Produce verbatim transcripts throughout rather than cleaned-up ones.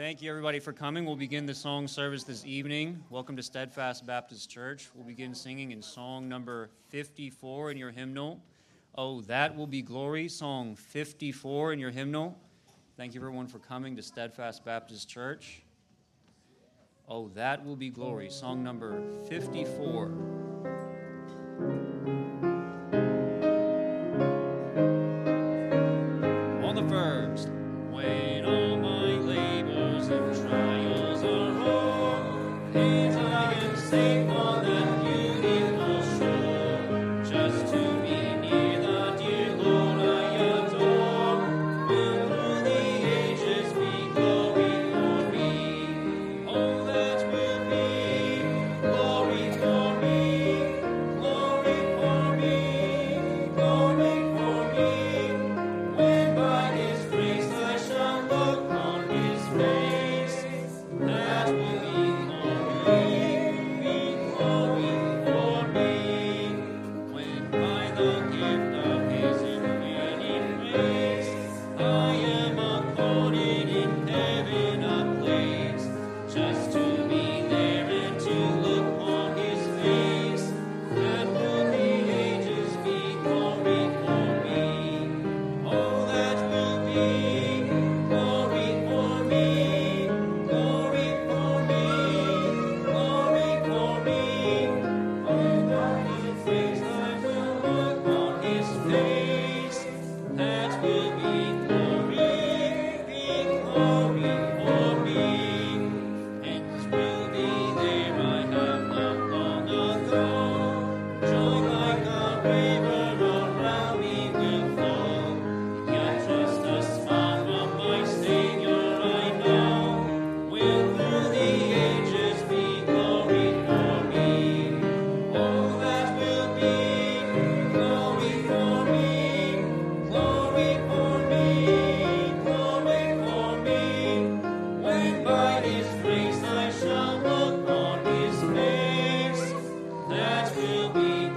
Thank you, everybody, for coming. We'll begin the song service this evening. Welcome to Steadfast Baptist Church. We'll begin singing in song number fifty-four in your hymnal. Oh, that will be glory, song fifty-four in your hymnal. Thank you, everyone, for coming to Steadfast Baptist Church. Oh, that will be glory, song number fifty-four. On the first, when all my labors and trials are o'er, and I am safe on that beautiful shore, just to be near the dear Lord I adore, will through the ages be glory for me. Oh, that will be glory for me, glory for me, glory for me, when by His grace I shall look on His face. That will be glory, be glory for me, when by the gift of His infinite grace I am accorded in heaven a place, just to be there and to look on His face. That will the ages be glory for me. Oh, that will be glory for me, glory for me, glory for me. Oh, by His grace I will look on His face. That will be glory, be glory for me. And will be there I have loved long ago. Joy like a river around me will flow. Yet just a smile from my Savior I know will through the ages be glory for me. Oh, that will be glory for me, glory for me, glory for me, when by His grace I shall look on His face. That will be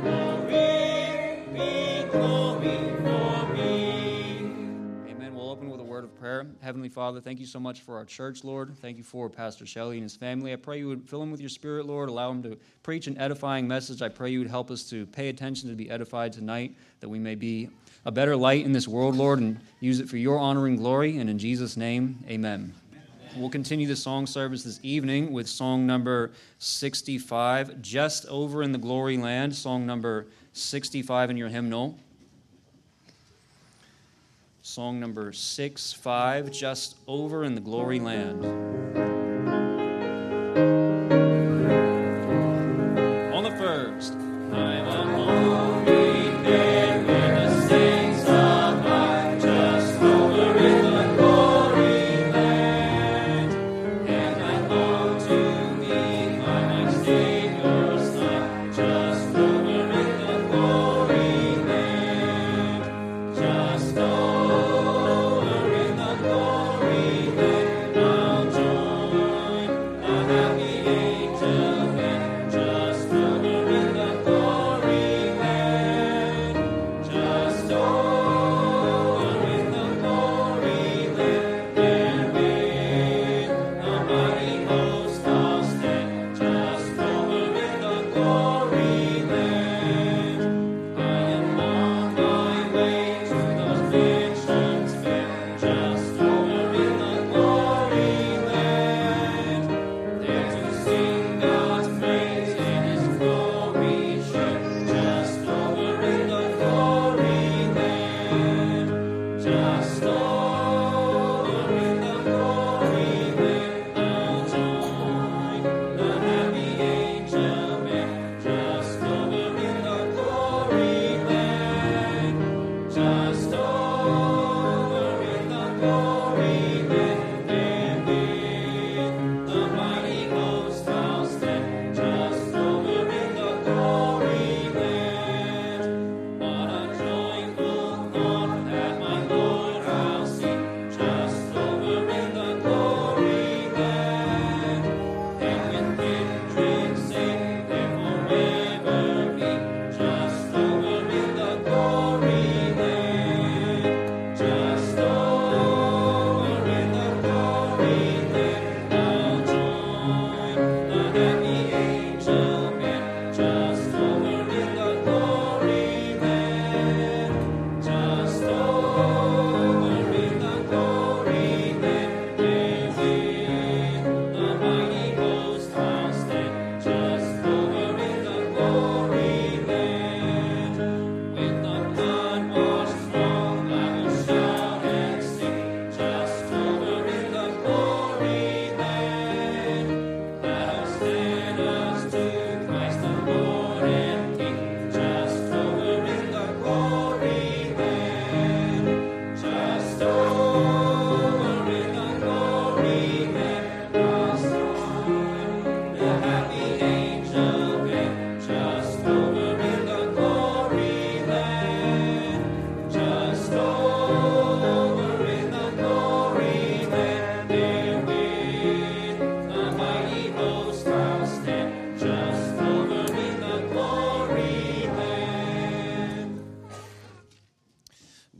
glory, be glory for me. Amen. We'll open with a word of prayer. Heavenly Father, thank you so much for our church, Lord. Thank you for Pastor Shelley and his family. I pray you would fill him with your Spirit, Lord. Allow him to preach an edifying message. I pray you would help us to pay attention to be edified tonight, that we may be a better light in this world, Lord, and use it for your honor and glory. And in Jesus' name, amen. We'll continue the song service this evening with song number sixty-five, Just Over in the Glory Land, song number sixty-five in your hymnal. Song number sixty-five, Just Over in the Glory Land. On the first, I'm a lonely man where the saints abide, just over in the glory land. And I long to be by my Savior's side, just over in the glory land. Just over in the glory land, I'll join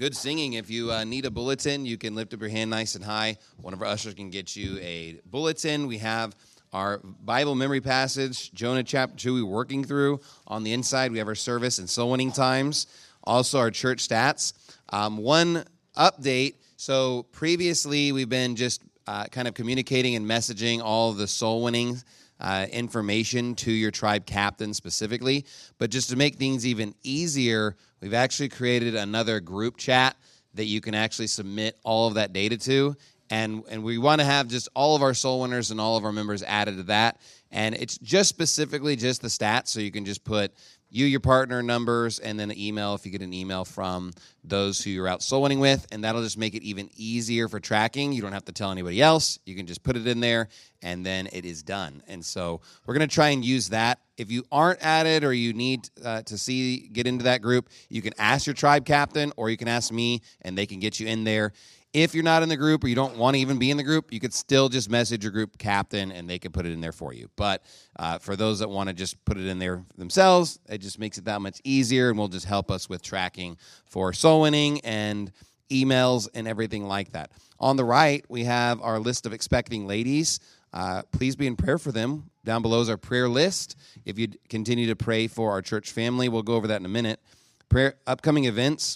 good singing. If you uh, need a bulletin, you can lift up your hand nice and high. One of our ushers can get you a bulletin. We have our Bible memory passage, Jonah chapter two, we're working through. On the inside, we have our service and soul winning times. Also, our church stats. Um, one update. So previously, we've been just uh, kind of communicating and messaging all of the soul winning uh, information to your tribe captain specifically. But just to make things even easier, we've actually created another group chat that you can actually submit all of that data to. And and we want to have just all of our soul winners and all of our members added to that. And it's just specifically just the stats, so you can just put you, your partner, numbers, and then an email if you get an email from those who you're out soul winning with, and that'll just make it even easier for tracking. You don't have to tell anybody else. You can just put it in there, and then it is done. And so we're going to try and use that. If you aren't added or you need uh, to see get into that group, you can ask your tribe captain, or you can ask me, and they can get you in there. If you're not in the group or you don't want to even be in the group, you could still just message your group captain, and they can put it in there for you. But uh, for those that want to just put it in there themselves, it just makes it that much easier, and will just help us with tracking for soul winning and emails and everything like that. On the right, we have our list of expecting ladies. Uh, please be in prayer for them. Down below is our prayer list. If you continue to pray for our church family, we'll go over that in a minute. Prayer, upcoming events.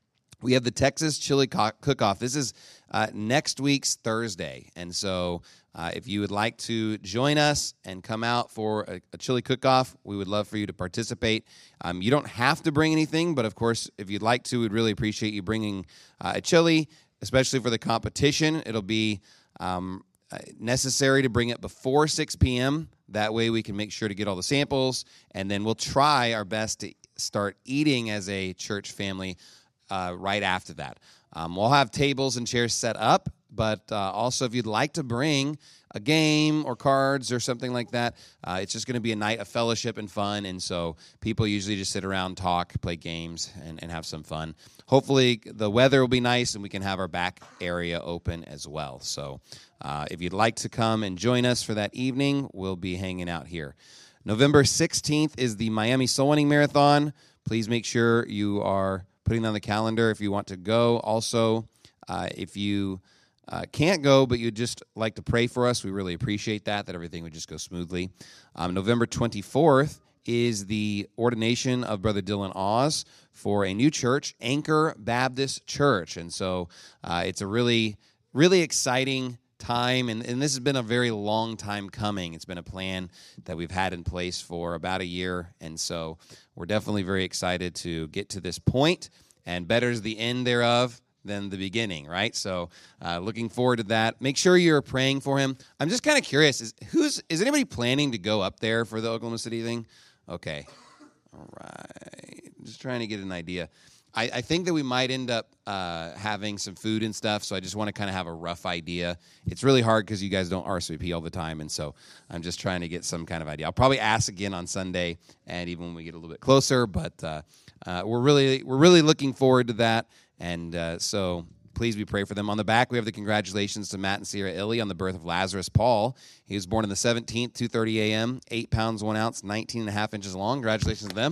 We have the Texas Chili Cook-Off. This is uh, next week's Thursday. And so uh, if you would like to join us and come out for a, a chili cook-off, we would love for you to participate. Um, you don't have to bring anything, but of course, if you'd like to, we'd really appreciate you bringing uh, a chili, especially for the competition. It'll be um, necessary to bring it before six p.m. That way we can make sure to get all the samples, and then we'll try our best to start eating as a church family Uh, right after that. Um, we'll have tables and chairs set up, but uh, also if you'd like to bring a game or cards or something like that, uh, it's just going to be a night of fellowship and fun, and so people usually just sit around, talk, play games, and, and have some fun. Hopefully the weather will be nice, and we can have our back area open as well. So uh, if you'd like to come and join us for that evening, we'll be hanging out here. November sixteenth is the Miami Soul Winning Marathon. Please make sure you are putting on the calendar if you want to go. Also, uh, if you uh, can't go but you'd just like to pray for us, we really appreciate that, that everything would just go smoothly. Um, November twenty-fourth is the ordination of Brother Dylan Oz for a new church, Anchor Baptist Church. And so uh, it's a really, really exciting time, and, and this has been a very long time coming. It's been a plan that we've had in place for about a year, and so we're definitely very excited to get to this point, and better is the end thereof than the beginning, right? So uh, looking forward to that. Make sure you're praying for him. I'm just kind of curious, is who's is anybody planning to go up there for the Oklahoma City thing? Okay. All right. Just trying to get an idea. I, I think that we might end up uh, having some food and stuff, so I just want to kind of have a rough idea. It's really hard because you guys don't R S V P all the time, and so I'm just trying to get some kind of idea. I'll probably ask again on Sunday, and even when we get a little bit closer, but uh, uh, we're really we're really looking forward to that, and uh, so please be praying for them. On the back, we have the congratulations to Matt and Sierra Illy on the birth of Lazarus Paul. He was born on the seventeenth, two thirty a.m., eight pounds, one ounce, nineteen and a half inches long. Congratulations to them.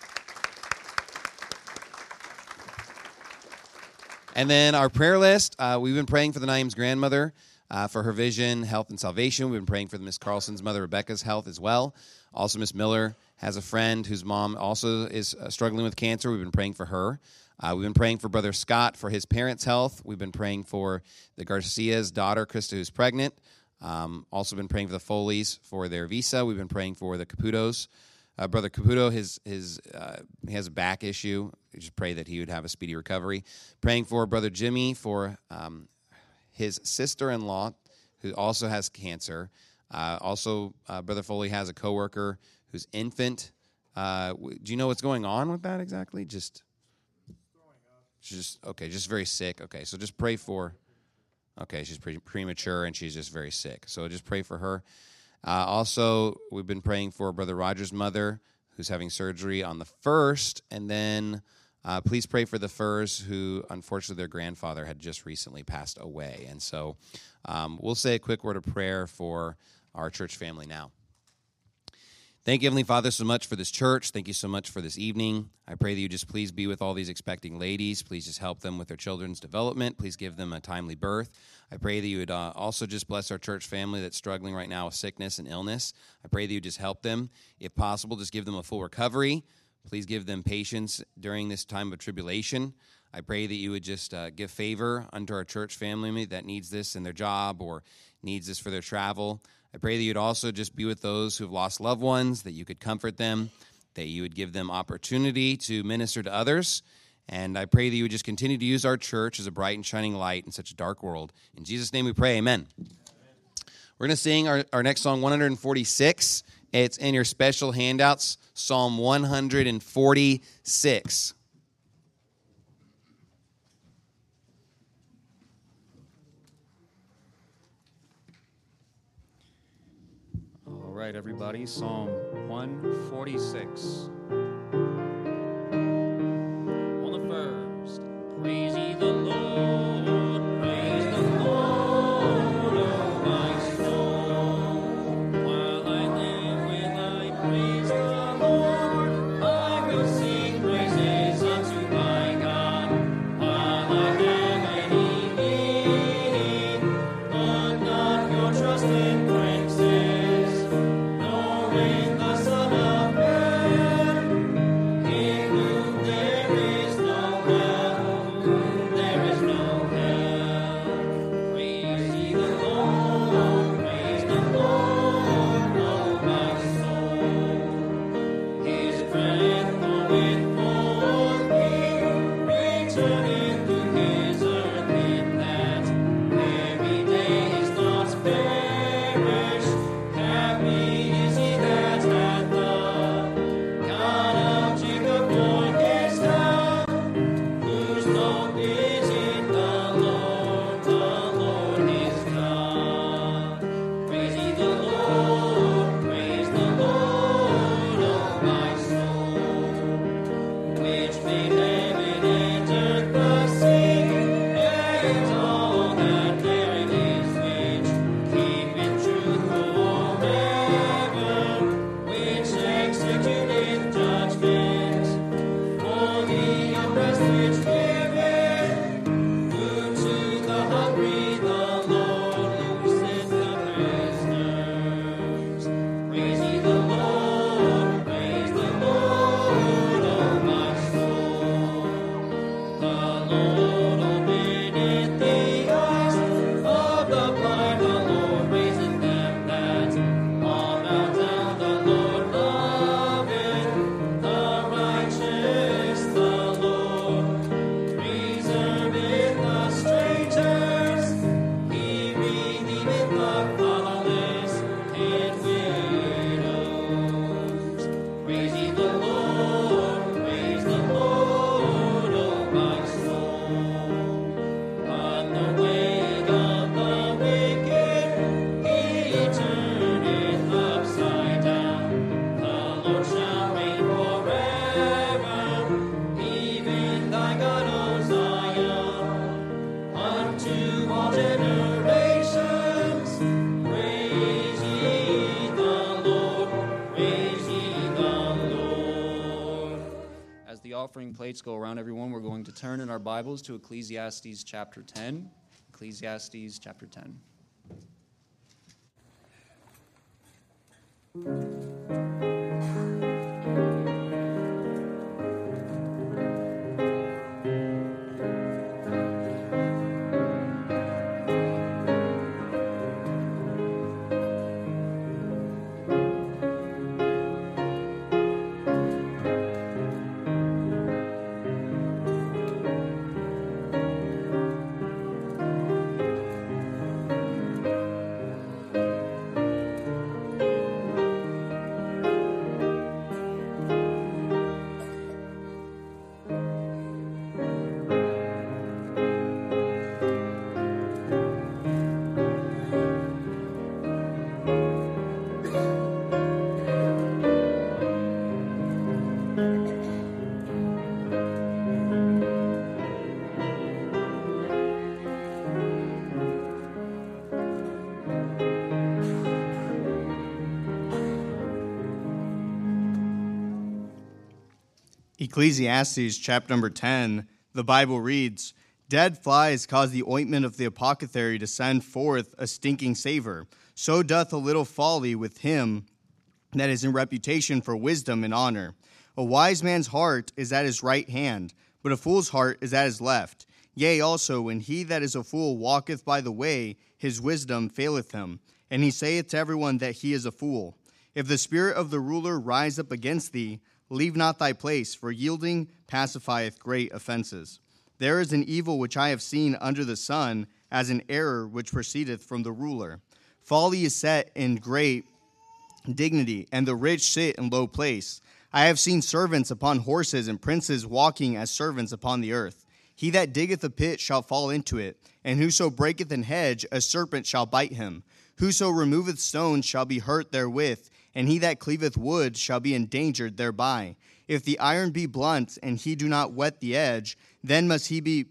And then our prayer list, uh, we've been praying for the Naim's grandmother uh, for her vision, health, and salvation. We've been praying for Miss Carlson's mother, Rebecca's health as well. Also, Miss Miller has a friend whose mom also is uh, struggling with cancer. We've been praying for her. Uh, we've been praying for Brother Scott for his parents' health. We've been praying for the Garcia's daughter, Krista, who's pregnant. Um, also been praying for the Foleys for their visa. We've been praying for the Caputos. Uh, Brother Caputo, his his uh, he has a back issue. We just pray that he would have a speedy recovery. Praying for Brother Jimmy for um, his sister-in-law, who also has cancer. Uh, also, uh, Brother Foley has a coworker who's infant. Uh, w- do you know what's going on with that exactly? Just, just okay, just very sick. Okay, so just pray for. Okay, she's pre- premature and she's just very sick. So just pray for her. Uh, also, we've been praying for Brother Roger's mother, who's having surgery on the first, and then uh, please pray for the Furs, who, unfortunately, their grandfather had just recently passed away. And so um, we'll say a quick word of prayer for our church family now. Thank you, Heavenly Father, so much for this church. Thank you so much for this evening. I pray that you just please be with all these expecting ladies. Please just help them with their children's development. Please give them a timely birth. I pray that you would uh, also just bless our church family that's struggling right now with sickness and illness. I pray that you just help them. If possible, just give them a full recovery. Please give them patience during this time of tribulation. I pray that you would just uh, give favor unto our church family that needs this in their job or needs this for their travel. I pray that you'd also just be with those who have lost loved ones, that you could comfort them, that you would give them opportunity to minister to others. And I pray that you would just continue to use our church as a bright and shining light in such a dark world. In Jesus' name we pray, amen. Amen. We're going to sing our, our next song, one forty-six. It's in your special handouts, Psalm one forty-six. All right, everybody, Psalm one forty-six. On the first, praise ye the Lord, praise the Lord, O my soul. While I live, will I praise the Lord, I will sing praises unto my God. While I have any need, put not your trust in princes, nor in the Son of Man, in whom there is no help, there is no help. Praise ye the Lord, praise the Lord, O my soul. His breath goeth forth, he returneth to his earth, in that every day his thoughts perish. Happy is he that hath the God of Jacob for his help, whose hope is in the Lord, the Lord his God. Praise ye the Lord, praise the Lord, O my soul, which made heaven and earth, the sea, and all that therein is, which keepeth truth forever, which executeth judgment for the oppressed, which giveth food to the hungry, the Lord looseth the prisoners. Praise ye the Lord, praise the Lord, O my soul. The Lord openeth the eyes of the blind, the Lord raiseth them that are bowed down, the Lord loveth the righteous, the Lord preserveth the strangers, he redeemeth the fatherless and widows. Praise ye the Lord, praise the Lord, O my soul. But the way of the wicked he turneth upside down. The Lord shall reign forever, even thy God, O Zion, unto all generations. Praise ye the Lord, praise ye the Lord. As the offering plates go around, everyone, we're going to turn in our Bibles to Ecclesiastes chapter ten. Ecclesiastes chapter ten. Ecclesiastes chapter number ten, the Bible reads, "Dead flies cause the ointment of the apothecary to send forth a stinking savor. So doth a little folly with him that is in reputation for wisdom and honor. A wise man's heart is at his right hand, but a fool's heart is at his left. Yea, also, when he that is a fool walketh by the way, his wisdom faileth him, and he saith to everyone that he is a fool. If the spirit of the ruler rise up against thee, leave not thy place, for yielding pacifieth great offenses. There is an evil which I have seen under the sun, as an error which proceedeth from the ruler. Folly is set in great dignity, and the rich sit in low place. I have seen servants upon horses, and princes walking as servants upon the earth. He that diggeth a pit shall fall into it, and whoso breaketh an hedge, a serpent shall bite him. Whoso removeth stones shall be hurt therewith, and he that cleaveth wood shall be endangered thereby. If the iron be blunt, and he do not whet the edge, then must he be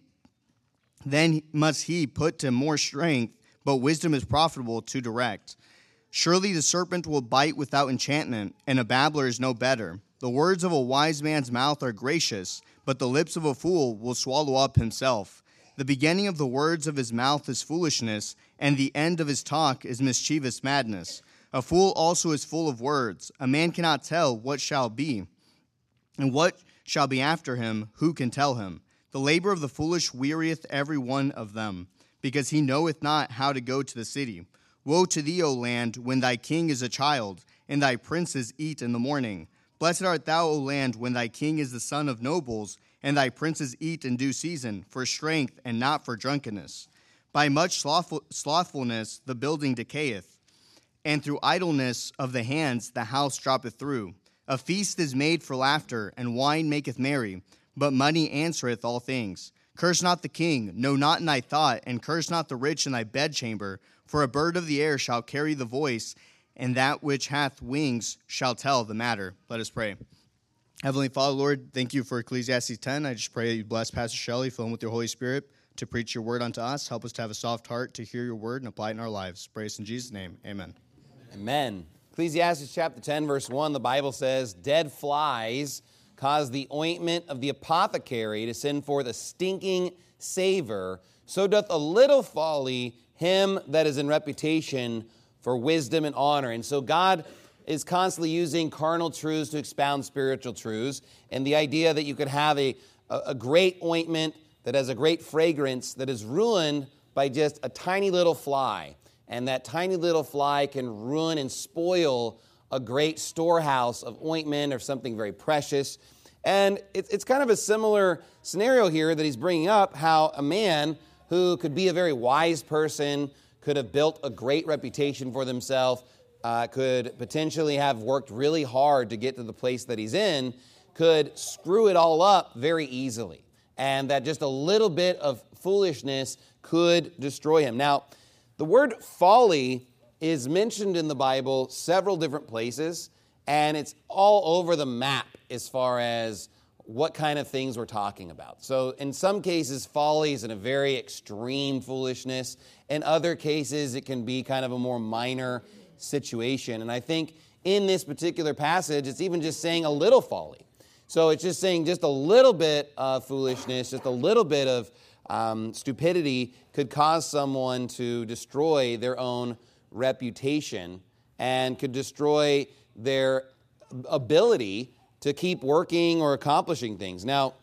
then must he put to more strength, but wisdom is profitable to direct. Surely the serpent will bite without enchantment, and a babbler is no better. The words of a wise man's mouth are gracious, but the lips of a fool will swallow up himself. The beginning of the words of his mouth is foolishness, and the end of his talk is mischievous madness. A fool also is full of words. A man cannot tell what shall be, and what shall be after him, who can tell him? The labor of the foolish wearieth every one of them, because he knoweth not how to go to the city. Woe to thee, O land, when thy king is a child, and thy princes eat in the morning. Blessed art thou, O land, when thy king is the son of nobles, and thy princes eat in due season, for strength and not for drunkenness. By much slothful, slothfulness the building decayeth, and through idleness of the hands the house droppeth through. A feast is made for laughter, and wine maketh merry, but money answereth all things. Curse not the king, no, not in thy thought, and curse not the rich in thy bedchamber, for a bird of the air shall carry the voice, and that which hath wings shall tell the matter." Let us pray. Heavenly Father, Lord, thank you for Ecclesiastes ten. I just pray that you bless Pastor Shelley, fill him with your Holy Spirit to preach your word unto us. Help us to have a soft heart to hear your word and apply it in our lives. Praise in Jesus' name. Amen. Amen. Ecclesiastes chapter ten, verse one, the Bible says, "Dead flies cause the ointment of the apothecary to send forth a stinking savor. So doth a little folly him that is in reputation for wisdom and honor." And so God is constantly using carnal truths to expound spiritual truths. And the idea that you could have a, a great ointment that has a great fragrance that is ruined by just a tiny little fly. And that tiny little fly can ruin and spoil a great storehouse of ointment or something very precious. And it's, it's kind of a similar scenario here that he's bringing up, how a man who could be a very wise person, could have built a great reputation for themselves, uh, could potentially have worked really hard to get to the place that he's in, could screw it all up very easily. And that just a little bit of foolishness could destroy him. Now, the word folly is mentioned in the Bible several different places, and it's all over the map as far as what kind of things we're talking about. So in some cases, folly is in a very extreme foolishness. In other cases, it can be kind of a more minor situation. And I think in this particular passage, it's even just saying a little folly. So it's just saying just a little bit of foolishness, just a little bit of um, stupidity could cause someone to destroy their own reputation and could destroy their ability to keep working or accomplishing things. Now,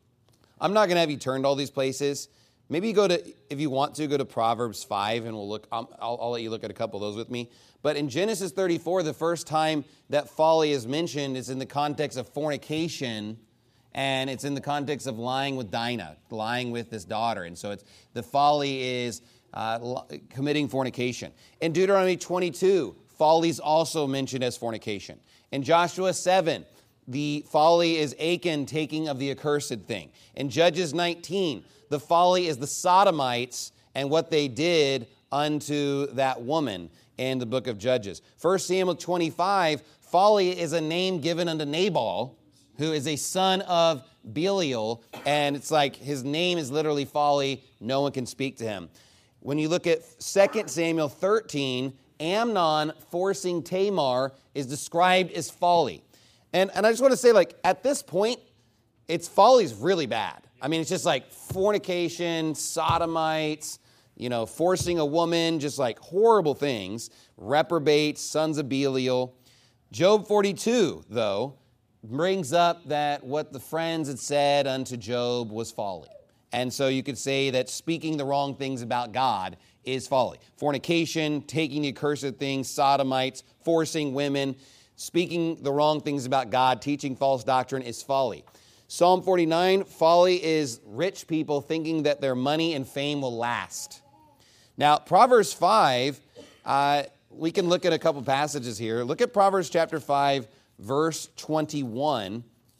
I'm not going to have you turn to all these places. Maybe you go to, if you want to, go to Proverbs five, and we'll look. I'll, I'll let you look at a couple of those with me. But in Genesis thirty-four, the first time that folly is mentioned is in the context of fornication, and it's in the context of lying with Dinah, lying with this daughter. And so it's the folly is uh, committing fornication. In Deuteronomy twenty-two, folly is also mentioned as fornication. In Joshua seven, the folly is Achan taking of the accursed thing. In Judges nineteen, the folly is the Sodomites and what they did unto that woman in the book of Judges. First Samuel twenty-five, folly is a name given unto Nabal, who is a son of Belial, and it's like his name is literally folly. No one can speak to him. When you look at Second Samuel thirteen, Amnon forcing Tamar is described as folly. And, and I just want to say, like, at this point, it's folly's really bad. I mean, it's just like fornication, sodomites, you know, forcing a woman, just like horrible things, reprobates, sons of Belial. Job forty-two, though, brings up that what the friends had said unto Job was folly. And so you could say that speaking the wrong things about God is folly. Fornication, taking the accursed things, sodomites, forcing women, speaking the wrong things about God, teaching false doctrine is folly. Psalm forty-nine, folly is rich people thinking that their money and fame will last. Now, Proverbs five, uh, we can look at a couple passages here. Look at Proverbs chapter five, verse twenty-one.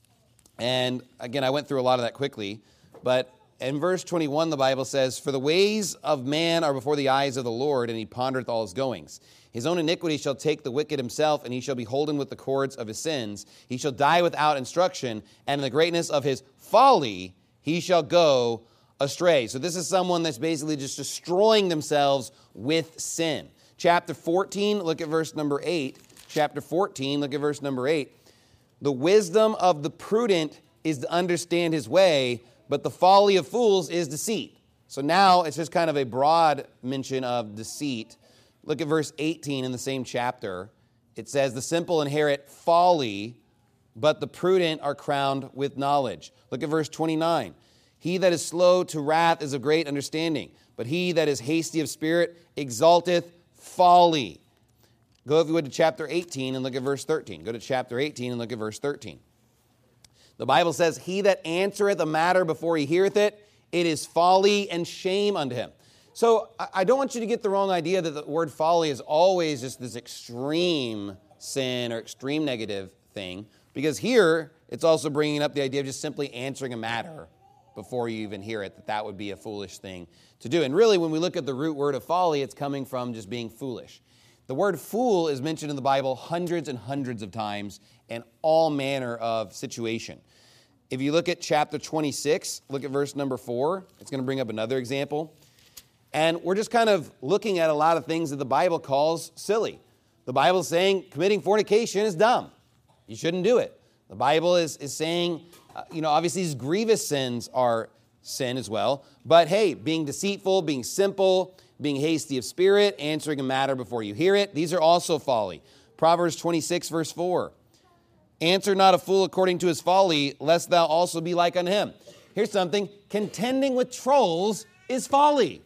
And again, I went through a lot of that quickly, but in verse twenty-one, the Bible says, "For the ways of man are before the eyes of the Lord, and he pondereth all his goings. His own iniquity shall take the wicked himself, and he shall be holden with the cords of his sins. He shall die without instruction, and in the greatness of his folly he shall go astray." So this is someone that's basically just destroying themselves with sin. Chapter fourteen, look at verse number eight. Chapter fourteen, look at verse number eight. "The wisdom of the prudent is to understand his way, but the folly of fools is deceit." So now it's just kind of a broad mention of deceit. Look at verse eighteen in the same chapter. It says, "The simple inherit folly, but the prudent are crowned with knowledge." Look at verse twenty-nine. "He that is slow to wrath is of great understanding, but he that is hasty of spirit exalteth folly." Go, if you would, to chapter eighteen and look at verse thirteen. Go to chapter eighteen and look at verse thirteen. The Bible says, "He that answereth a matter before he heareth it, it is folly and shame unto him." So I don't want you to get the wrong idea that the word folly is always just this extreme sin or extreme negative thing, because here it's also bringing up the idea of just simply answering a matter before you even hear it, that that would be a foolish thing to do. And really, when we look at the root word of folly, it's coming from just being foolish. The word fool is mentioned in the Bible hundreds and hundreds of times in all manner of situation. If you look at chapter twenty-six, look at verse number four. It's going to bring up another example. And we're just kind of looking at a lot of things that the Bible calls silly. The Bible is saying committing fornication is dumb. You shouldn't do it. The Bible is, is saying, uh, you know, obviously these grievous sins are sin as well. But hey, being deceitful, being simple, being hasty of spirit, answering a matter before you hear it, these are also folly. Proverbs twenty-six, verse four. "Answer not a fool according to his folly, lest thou also be like unto him." Here's something. Contending with trolls is folly.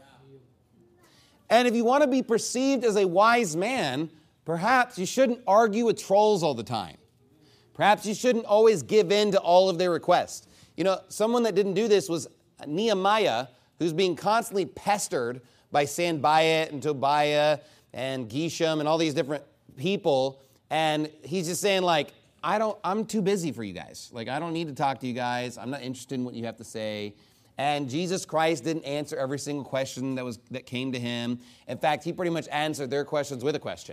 And if you want to be perceived as a wise man, perhaps you shouldn't argue with trolls all the time. Perhaps you shouldn't always give in to all of their requests. You know, someone that didn't do this was Nehemiah, who's being constantly pestered by Sanballat and Tobiah and Geshem and all these different people. And he's just saying, like, I don't, I'm too busy for you guys. Like, I don't need to talk to you guys. I'm not interested in what you have to say. And Jesus Christ didn't answer every single question that was that came to him. In fact, he pretty much answered their questions with a question.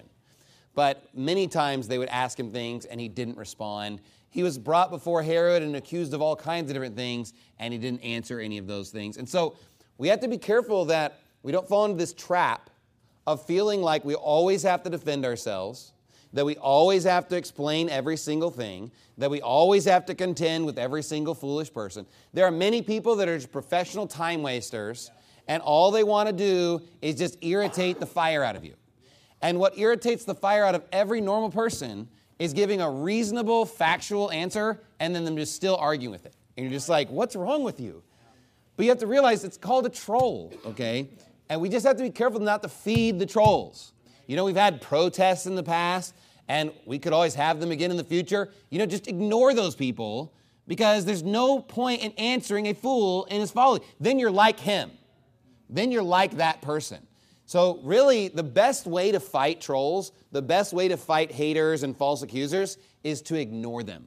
But many times they would ask him things and he didn't respond. He was brought before Herod and accused of all kinds of different things, and he didn't answer any of those things. And so we have to be careful that we don't fall into this trap of feeling like we always have to defend ourselves, that we always have to explain every single thing, that we always have to contend with every single foolish person. There are many people that are just professional time wasters, and all they want to do is just irritate the fire out of you. And what irritates the fire out of every normal person is giving a reasonable, factual answer, and then them just still arguing with it. And you're just like, what's wrong with you? But you have to realize it's called a troll, okay? And we just have to be careful not to feed the trolls. You know, we've had protests in the past, and we could always have them again in the future. You know, just ignore those people, because there's no point in answering a fool in his folly. Then you're like him. Then you're like that person. So really, the best way to fight trolls, the best way to fight haters and false accusers is to ignore them.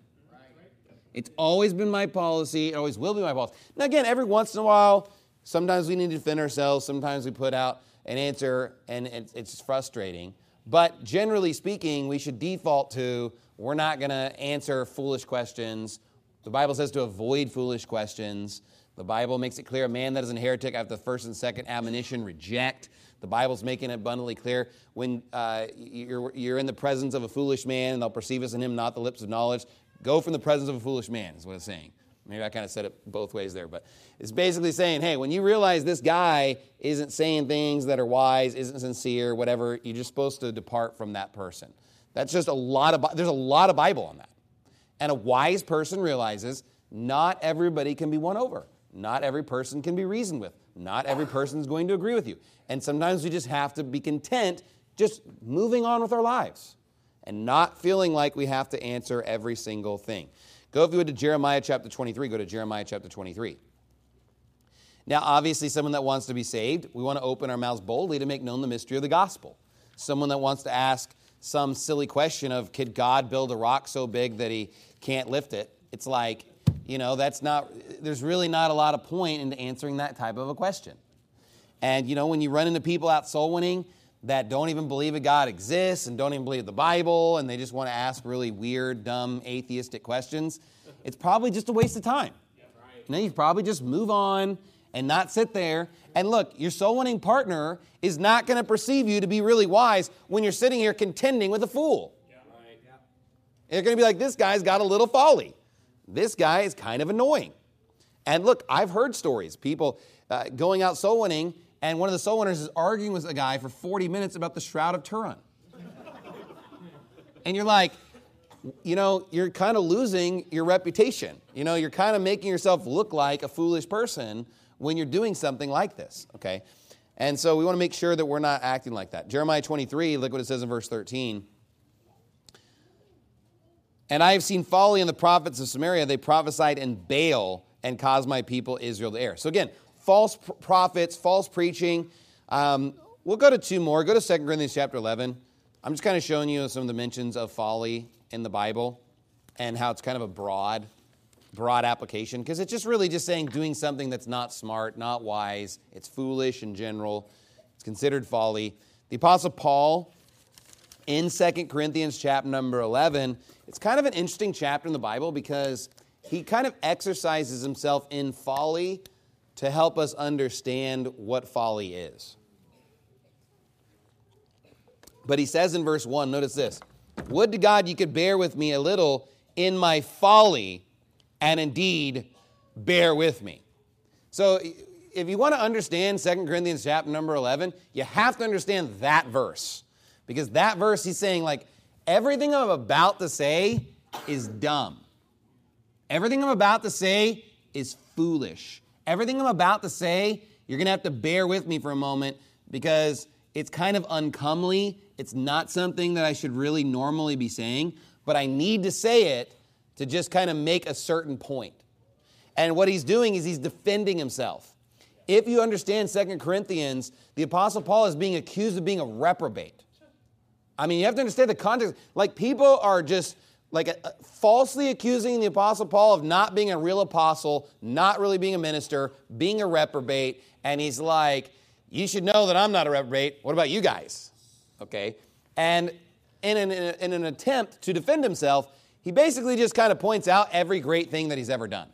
It's always been my policy. It always will be my policy. Now again, every once in a while, sometimes we need to defend ourselves. Sometimes we put out an answer, and it's frustrating. But generally speaking, we should default to, we're not going to answer foolish questions. The Bible says to avoid foolish questions. The Bible makes it clear, a man that is a heretic after the first and second admonition, reject. The Bible's making it abundantly clear, when uh, you're, you're in the presence of a foolish man, and they'll perceive us in him not the lips of knowledge, go from the presence of a foolish man, is what it's saying. Maybe I kind of said it both ways there, but it's basically saying, hey, when you realize this guy isn't saying things that are wise, isn't sincere, whatever, you're just supposed to depart from that person. That's just a lot of, there's a lot of Bible on that. And a wise person realizes not everybody can be won over. Not every person can be reasoned with. Not every person is going to agree with you. And sometimes we just have to be content just moving on with our lives and not feeling like we have to answer every single thing. Go, if you would, to Jeremiah chapter twenty-three. Go to Jeremiah chapter twenty-three. Now, obviously, someone that wants to be saved, we want to open our mouths boldly to make known the mystery of the gospel. Someone that wants to ask some silly question of, could God build a rock so big that he can't lift it? It's like, you know, that's not, there's really not a lot of point into answering that type of a question. And, you know, when you run into people out soul winning that don't even believe that God exists and don't even believe the Bible, and they just want to ask really weird, dumb, atheistic questions, it's probably just a waste of time. Yeah, right. You know, you probably just move on and not sit there. And look, your soul winning partner is not going to perceive you to be really wise when you're sitting here contending with a fool. Yeah, right. Yeah. They're going to be like, this guy's got a little folly. This guy is kind of annoying. And look, I've heard stories, people uh, going out soul winning, and one of the soul winners is arguing with a guy for forty minutes about the Shroud of Turin. And you're like, you know, you're kind of losing your reputation. You know, you're kind of making yourself look like a foolish person when you're doing something like this, okay? And so we want to make sure that we're not acting like that. Jeremiah twenty-three, look what it says in verse thirteen. And I have seen folly in the prophets of Samaria. They prophesied in Baal and caused my people Israel to err. So again, false pr- prophets, false preaching. Um, we'll go to two more. Go to Second Corinthians chapter eleven. I'm just kind of showing you some of the mentions of folly in the Bible and how it's kind of a broad, broad application, because it's just really just saying doing something that's not smart, not wise. It's foolish in general. It's considered folly. The Apostle Paul, in Second Corinthians chapter number eleven, it's kind of an interesting chapter in the Bible because he kind of exercises himself in folly to help us understand what folly is. But he says in verse one, notice this, would to God you could bear with me a little in my folly, and indeed bear with me. So if you want to understand Second Corinthians chapter number eleven, you have to understand that verse. Because that verse, he's saying, like, everything I'm about to say is dumb. Everything I'm about to say is foolish. Everything I'm about to say, you're going to have to bear with me for a moment because it's kind of uncomely. It's not something that I should really normally be saying, but I need to say it to just kind of make a certain point. And what he's doing is he's defending himself. If you understand Second Corinthians, the Apostle Paul is being accused of being a reprobate. I mean, you have to understand the context. Like, people are just like uh, falsely accusing the Apostle Paul of not being a real apostle, not really being a minister, being a reprobate. And he's like, you should know that I'm not a reprobate. What about you guys? Okay. And in an, in an attempt to defend himself, he basically just kind of points out every great thing that he's ever done.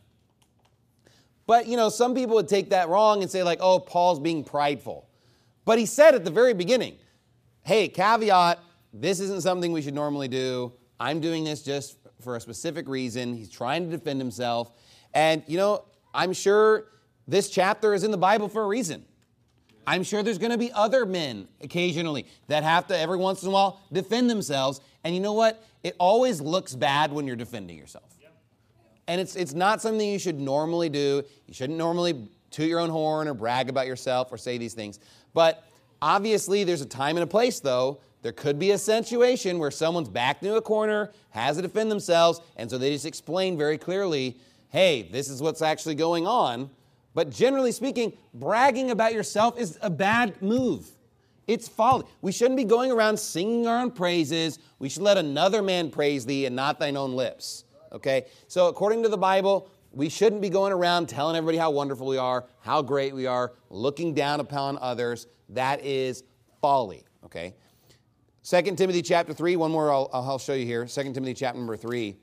But, you know, some people would take that wrong and say, like, oh, Paul's being prideful. But he said at the very beginning, hey, caveat, this isn't something we should normally do. I'm doing this just for a specific reason. He's trying to defend himself. And, you know, I'm sure this chapter is in the Bible for a reason. I'm sure there's going to be other men occasionally that have to, every once in a while, defend themselves. And you know what? It always looks bad when you're defending yourself. And it's it's not something you should normally do. You shouldn't normally toot your own horn or brag about yourself or say these things. But obviously, there's a time and a place, though. There could be a situation where someone's backed into a corner, has to defend themselves, and so they just explain very clearly, hey, this is what's actually going on. But generally speaking, bragging about yourself is a bad move. It's folly. We shouldn't be going around singing our own praises. We should let another man praise thee and not thine own lips. Okay? So according to the Bible, we shouldn't be going around telling everybody how wonderful we are, how great we are, looking down upon others. That is folly. Okay? Second Timothy chapter three, one more I'll, I'll show you here. Second Timothy chapter number three.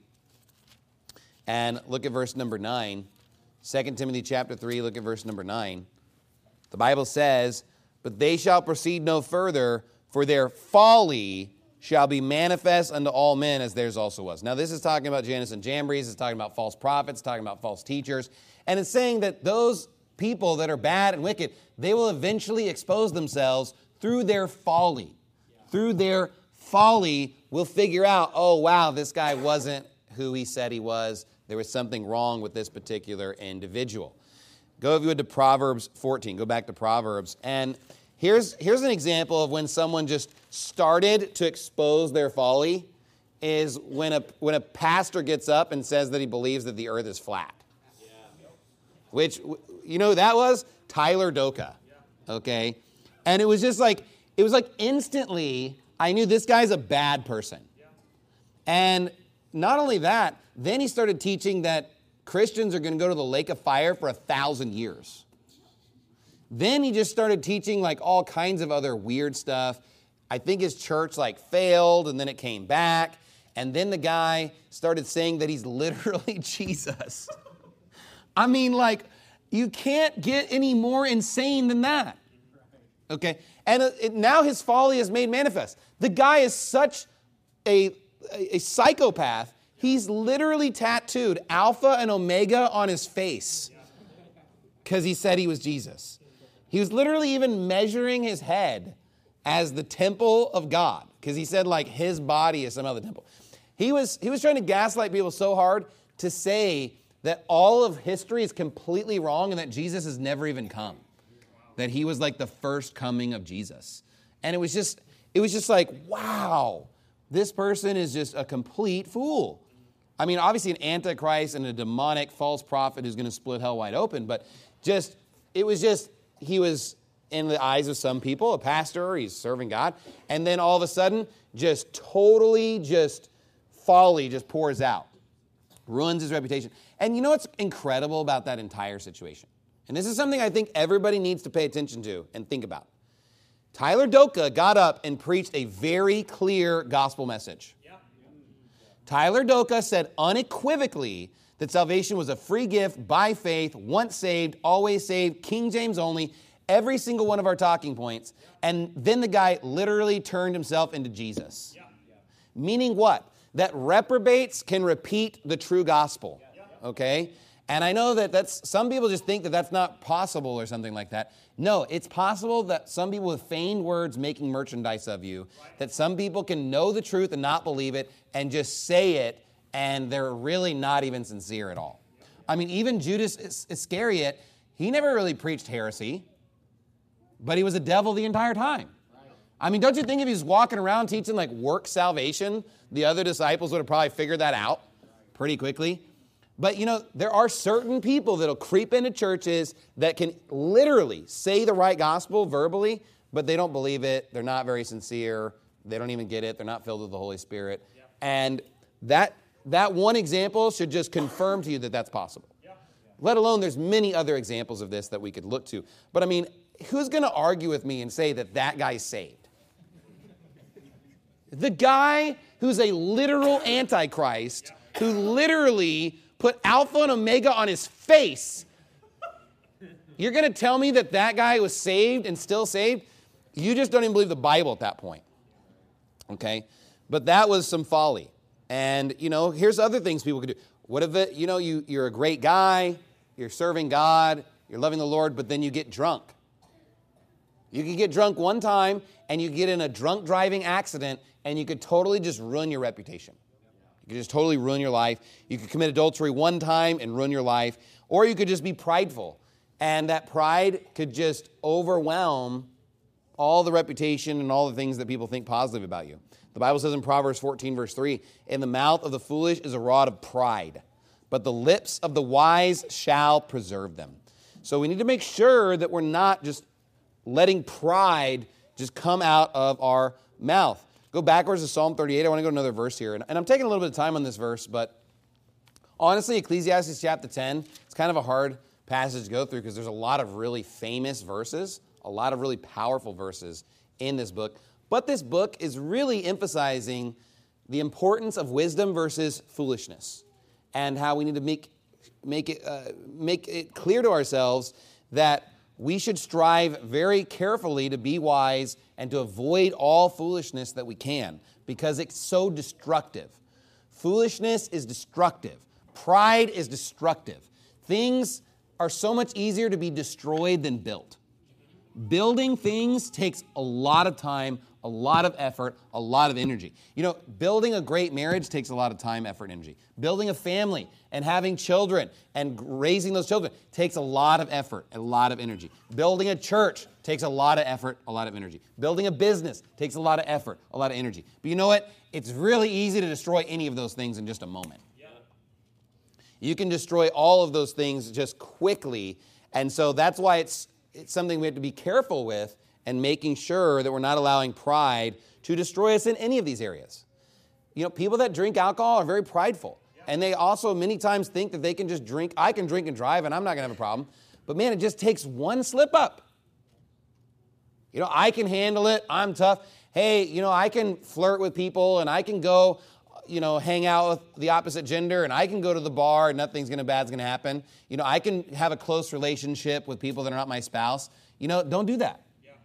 And look at verse number nine. Second Timothy chapter three, look at verse number nine. The Bible says, but they shall proceed no further, for their folly shall be manifest unto all men, as theirs also was. Now, this is talking about Jannes and Jambres. It's talking about false prophets, talking about false teachers. And it's saying that those people that are bad and wicked, they will eventually expose themselves through their folly. Through their folly, we'll figure out, oh, wow, this guy wasn't who he said he was. There was something wrong with this particular individual. Go, if you would, to Proverbs fourteen. Go back to Proverbs. And here's, here's an example of when someone just started to expose their folly, is when a, when a pastor gets up and says that he believes that the earth is flat. Which, you know who that was? Tyler Doka. Okay? And it was just like, it was like instantly, I knew this guy's a bad person. And not only that, then he started teaching that Christians are going to go to the lake of fire for a thousand years. Then he just started teaching like all kinds of other weird stuff. I think his church like failed and then it came back. And then the guy started saying that he's literally Jesus. I mean, like, you can't get any more insane than that. Okay? And it, now his folly is made manifest. The guy is such a, a, a psychopath. He's literally tattooed Alpha and Omega on his face because he said he was Jesus. He was literally even measuring his head as the temple of God because he said, like, his body is somehow the temple. He was, he was trying to gaslight people so hard to say that all of history is completely wrong and that Jesus has never even come. That he was like the first coming of Jesus. And it was just, it was just like, wow, this person is just a complete fool. I mean, obviously an antichrist and a demonic false prophet who's going to split hell wide open, but just, it was just, he was, in the eyes of some people, a pastor, he's serving God, and then all of a sudden, just totally just folly just pours out. Ruins his reputation. And you know what's incredible about that entire situation? And this is something I think everybody needs to pay attention to and think about. Tyler Doka got up and preached a very clear gospel message. Tyler Doka said unequivocally that salvation was a free gift by faith, once saved, always saved, King James only, every single one of our talking points. And then the guy literally turned himself into Jesus. Meaning what? That reprobates can repeat the true gospel. Okay? And I know that that's, some people just think that that's not possible or something like that. No, it's possible that some people with feigned words making merchandise of you, that some people can know the truth and not believe it and just say it, and they're really not even sincere at all. I mean, even Judas Iscariot, he never really preached heresy, but he was a devil the entire time. I mean, don't you think if he was walking around teaching like work salvation, the other disciples would have probably figured that out pretty quickly? But, you know, there are certain people that'll creep into churches that can literally say the right gospel verbally, but they don't believe it. They're not very sincere. They don't even get it. They're not filled with the Holy Spirit. Yep. And that that one example should just confirm to you that that's possible. Yep. Let alone there's many other examples of this that we could look to. But, I mean, who's going to argue with me and say that that guy's saved? The guy who's a literal antichrist, who literally put Alpha and Omega on his face. You're going to tell me that that guy was saved and still saved? You just don't even believe the Bible at that point. Okay? But that was some folly. And, you know, here's other things people could do. What if it, you know, you, you're a great guy, you're serving God, you're loving the Lord, but then you get drunk. You can get drunk one time and you get in a drunk driving accident and you could totally just ruin your reputation. You could just totally ruin your life. You could commit adultery one time and ruin your life. Or you could just be prideful. And that pride could just overwhelm all the reputation and all the things that people think positive about you. The Bible says in Proverbs fourteen, verse three, "In the mouth of the foolish is a rod of pride, but the lips of the wise shall preserve them." So we need to make sure that we're not just letting pride just come out of our mouth. Go backwards to Psalm thirty-eight. I want to go to another verse here. And, and I'm taking a little bit of time on this verse, but honestly, Ecclesiastes chapter ten, it's kind of a hard passage to go through because there's a lot of really famous verses, a lot of really powerful verses in this book. But this book is really emphasizing the importance of wisdom versus foolishness and how we need to make, make, it, uh, make it clear to ourselves that we should strive very carefully to be wise and to avoid all foolishness that we can, because it's so destructive. Foolishness is destructive. Pride is destructive. Things are so much easier to be destroyed than built. Building things takes a lot of time, a lot of effort, a lot of energy. You know, building a great marriage takes a lot of time, effort, and energy. Building a family and having children and raising those children takes a lot of effort, a lot of energy. Building a church takes a lot of effort, a lot of energy. Building a business takes a lot of effort, a lot of energy. But you know what? It's really easy to destroy any of those things in just a moment. Yeah. You can destroy all of those things just quickly. And so that's why it's, it's something we have to be careful with, and making sure that we're not allowing pride to destroy us in any of these areas. You know, people that drink alcohol are very prideful. And they also many times think that they can just drink. I can drink and drive, and I'm not going to have a problem. But man, it just takes one slip up. You know, I can handle it. I'm tough. Hey, you know, I can flirt with people, and I can go, you know, hang out with the opposite gender, and I can go to the bar, and nothing's gonna bad's going to happen. You know, I can have a close relationship with people that are not my spouse. You know, don't do that.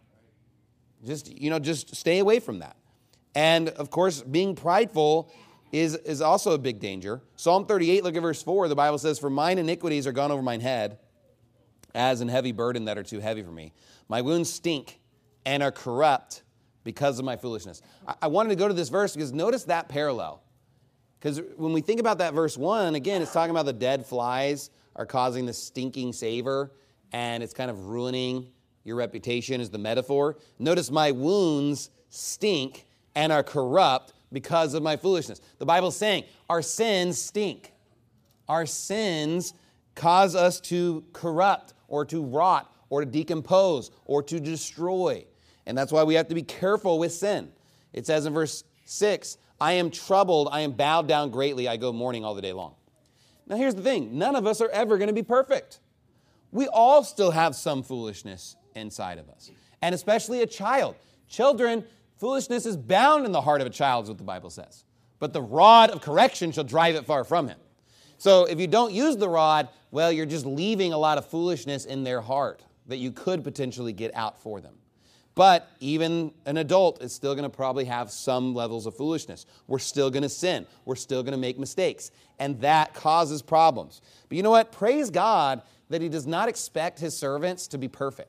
Just, you know, just stay away from that. And, of course, being prideful is, is also a big danger. Psalm thirty-eight, look at verse four. The Bible says, "For mine iniquities are gone over mine head, as an heavy burden that are too heavy for me. My wounds stink and are corrupt because of my foolishness." I, I wanted to go to this verse because notice that parallel. Because when we think about that verse one, again, it's talking about the dead flies are causing this stinking savor, and it's kind of ruining your reputation is the metaphor. Notice my wounds stink and are corrupt because of my foolishness. The Bible's saying our sins stink. Our sins cause us to corrupt or to rot or to decompose or to destroy. And that's why we have to be careful with sin. It says in verse six, "I am troubled, I am bowed down greatly, I go mourning all the day long." Now here's the thing, none of us are ever going to be perfect. We all still have some foolishness inside of us, and especially a child. Children, foolishness is bound in the heart of a child, is what the Bible says. But the rod of correction shall drive it far from him. So if you don't use the rod, well, you're just leaving a lot of foolishness in their heart that you could potentially get out for them. But even an adult is still going to probably have some levels of foolishness. We're still going to sin. We're still going to make mistakes. And that causes problems. But you know what? Praise God that He does not expect His servants to be perfect.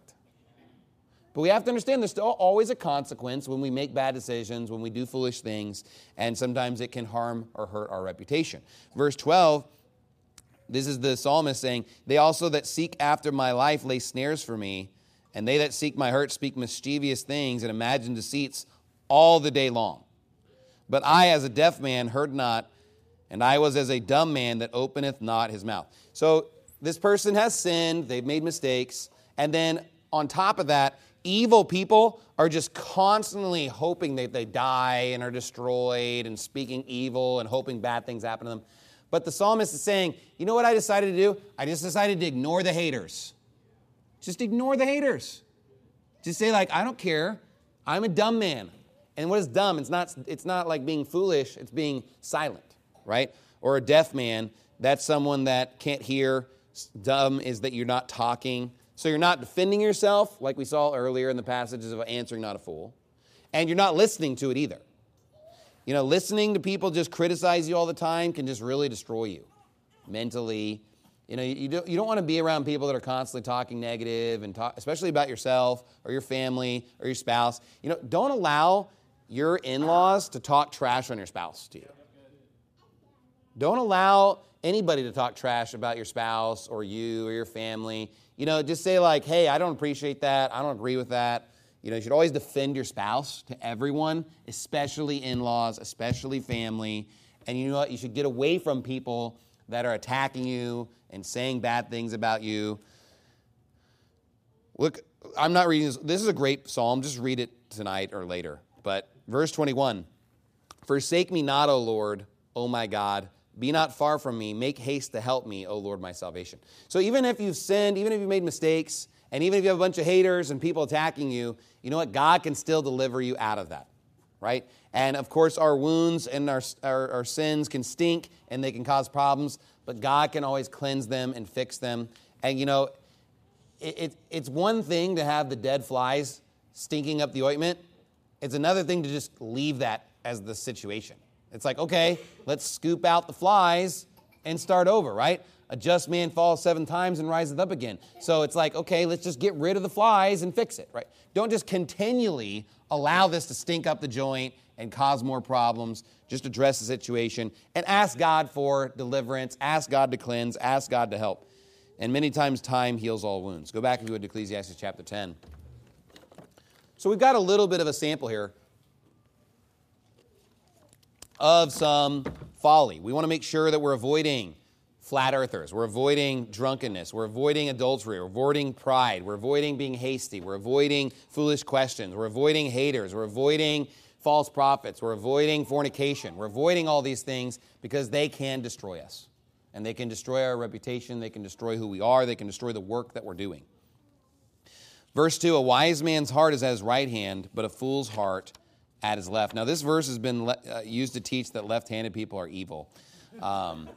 But we have to understand there's still always a consequence when we make bad decisions, when we do foolish things, and sometimes it can harm or hurt our reputation. Verse twelve, this is the psalmist saying, "They also that seek after my life lay snares for me, and they that seek my hurt speak mischievous things and imagine deceits all the day long. But I, as a deaf man, heard not, and I was as a dumb man that openeth not his mouth." So this person has sinned, they've made mistakes, and then on top of that, evil people are just constantly hoping that they die and are destroyed and speaking evil and hoping bad things happen to them. But the psalmist is saying, you know what I decided to do? I just decided to ignore the haters. Just ignore the haters. Just say, like, I don't care. I'm a dumb man. And what is dumb? It's not, it's not like being foolish. It's being silent, right? Or a deaf man, that's someone that can't hear. Dumb is that you're not talking. So you're not defending yourself, like we saw earlier in the passages of answering not a fool. And you're not listening to it either. You know, listening to people just criticize you all the time can just really destroy you mentally. You know, you don't, you don't want to be around people that are constantly talking negative, and talk, especially about yourself or your family or your spouse. You know, don't allow your in-laws to talk trash on your spouse to you. Don't allow anybody to talk trash about your spouse or you or your family. You know, just say like, hey, I don't appreciate that. I don't agree with that. You know, you should always defend your spouse to everyone, especially in-laws, especially family. And you know what? You should get away from people that are attacking you and saying bad things about you. Look, I'm not reading this. This is a great psalm. Just read it tonight or later. But verse twenty-one, "Forsake me not, O Lord, O my God. Be not far from me. Make haste to help me, O Lord, my salvation." So even if you've sinned, even if you've made mistakes, and even if you have a bunch of haters and people attacking you, you know what? God can still deliver you out of that, right? And of course, our wounds and our, our, our sins can stink and they can cause problems, but God can always cleanse them and fix them. And you know, it, it, it's one thing to have the dead flies stinking up the ointment. It's another thing to just leave that as the situation. It's like, okay, let's scoop out the flies and start over, right? A just man falls seven times and riseth up again. So it's like, okay, let's just get rid of the flies and fix it, right? Don't just continually allow this to stink up the joint and cause more problems. Just address the situation and ask God for deliverance, ask God to cleanse, ask God to help. And many times time heals all wounds. Go back and go to Ecclesiastes chapter ten. So we've got a little bit of a sample here of some folly. We want to make sure that we're avoiding flat earthers. We're avoiding drunkenness. We're avoiding adultery. We're avoiding pride. We're avoiding being hasty. We're avoiding foolish questions. We're avoiding haters. We're avoiding false prophets. We're avoiding fornication. We're avoiding all these things because they can destroy us. And they can destroy our reputation. They can destroy who we are. They can destroy the work that we're doing. Verse two, a wise man's heart is at his right hand, but a fool's heart at his left. Now, this verse has been le- uh, used to teach that left-handed people are evil. Um,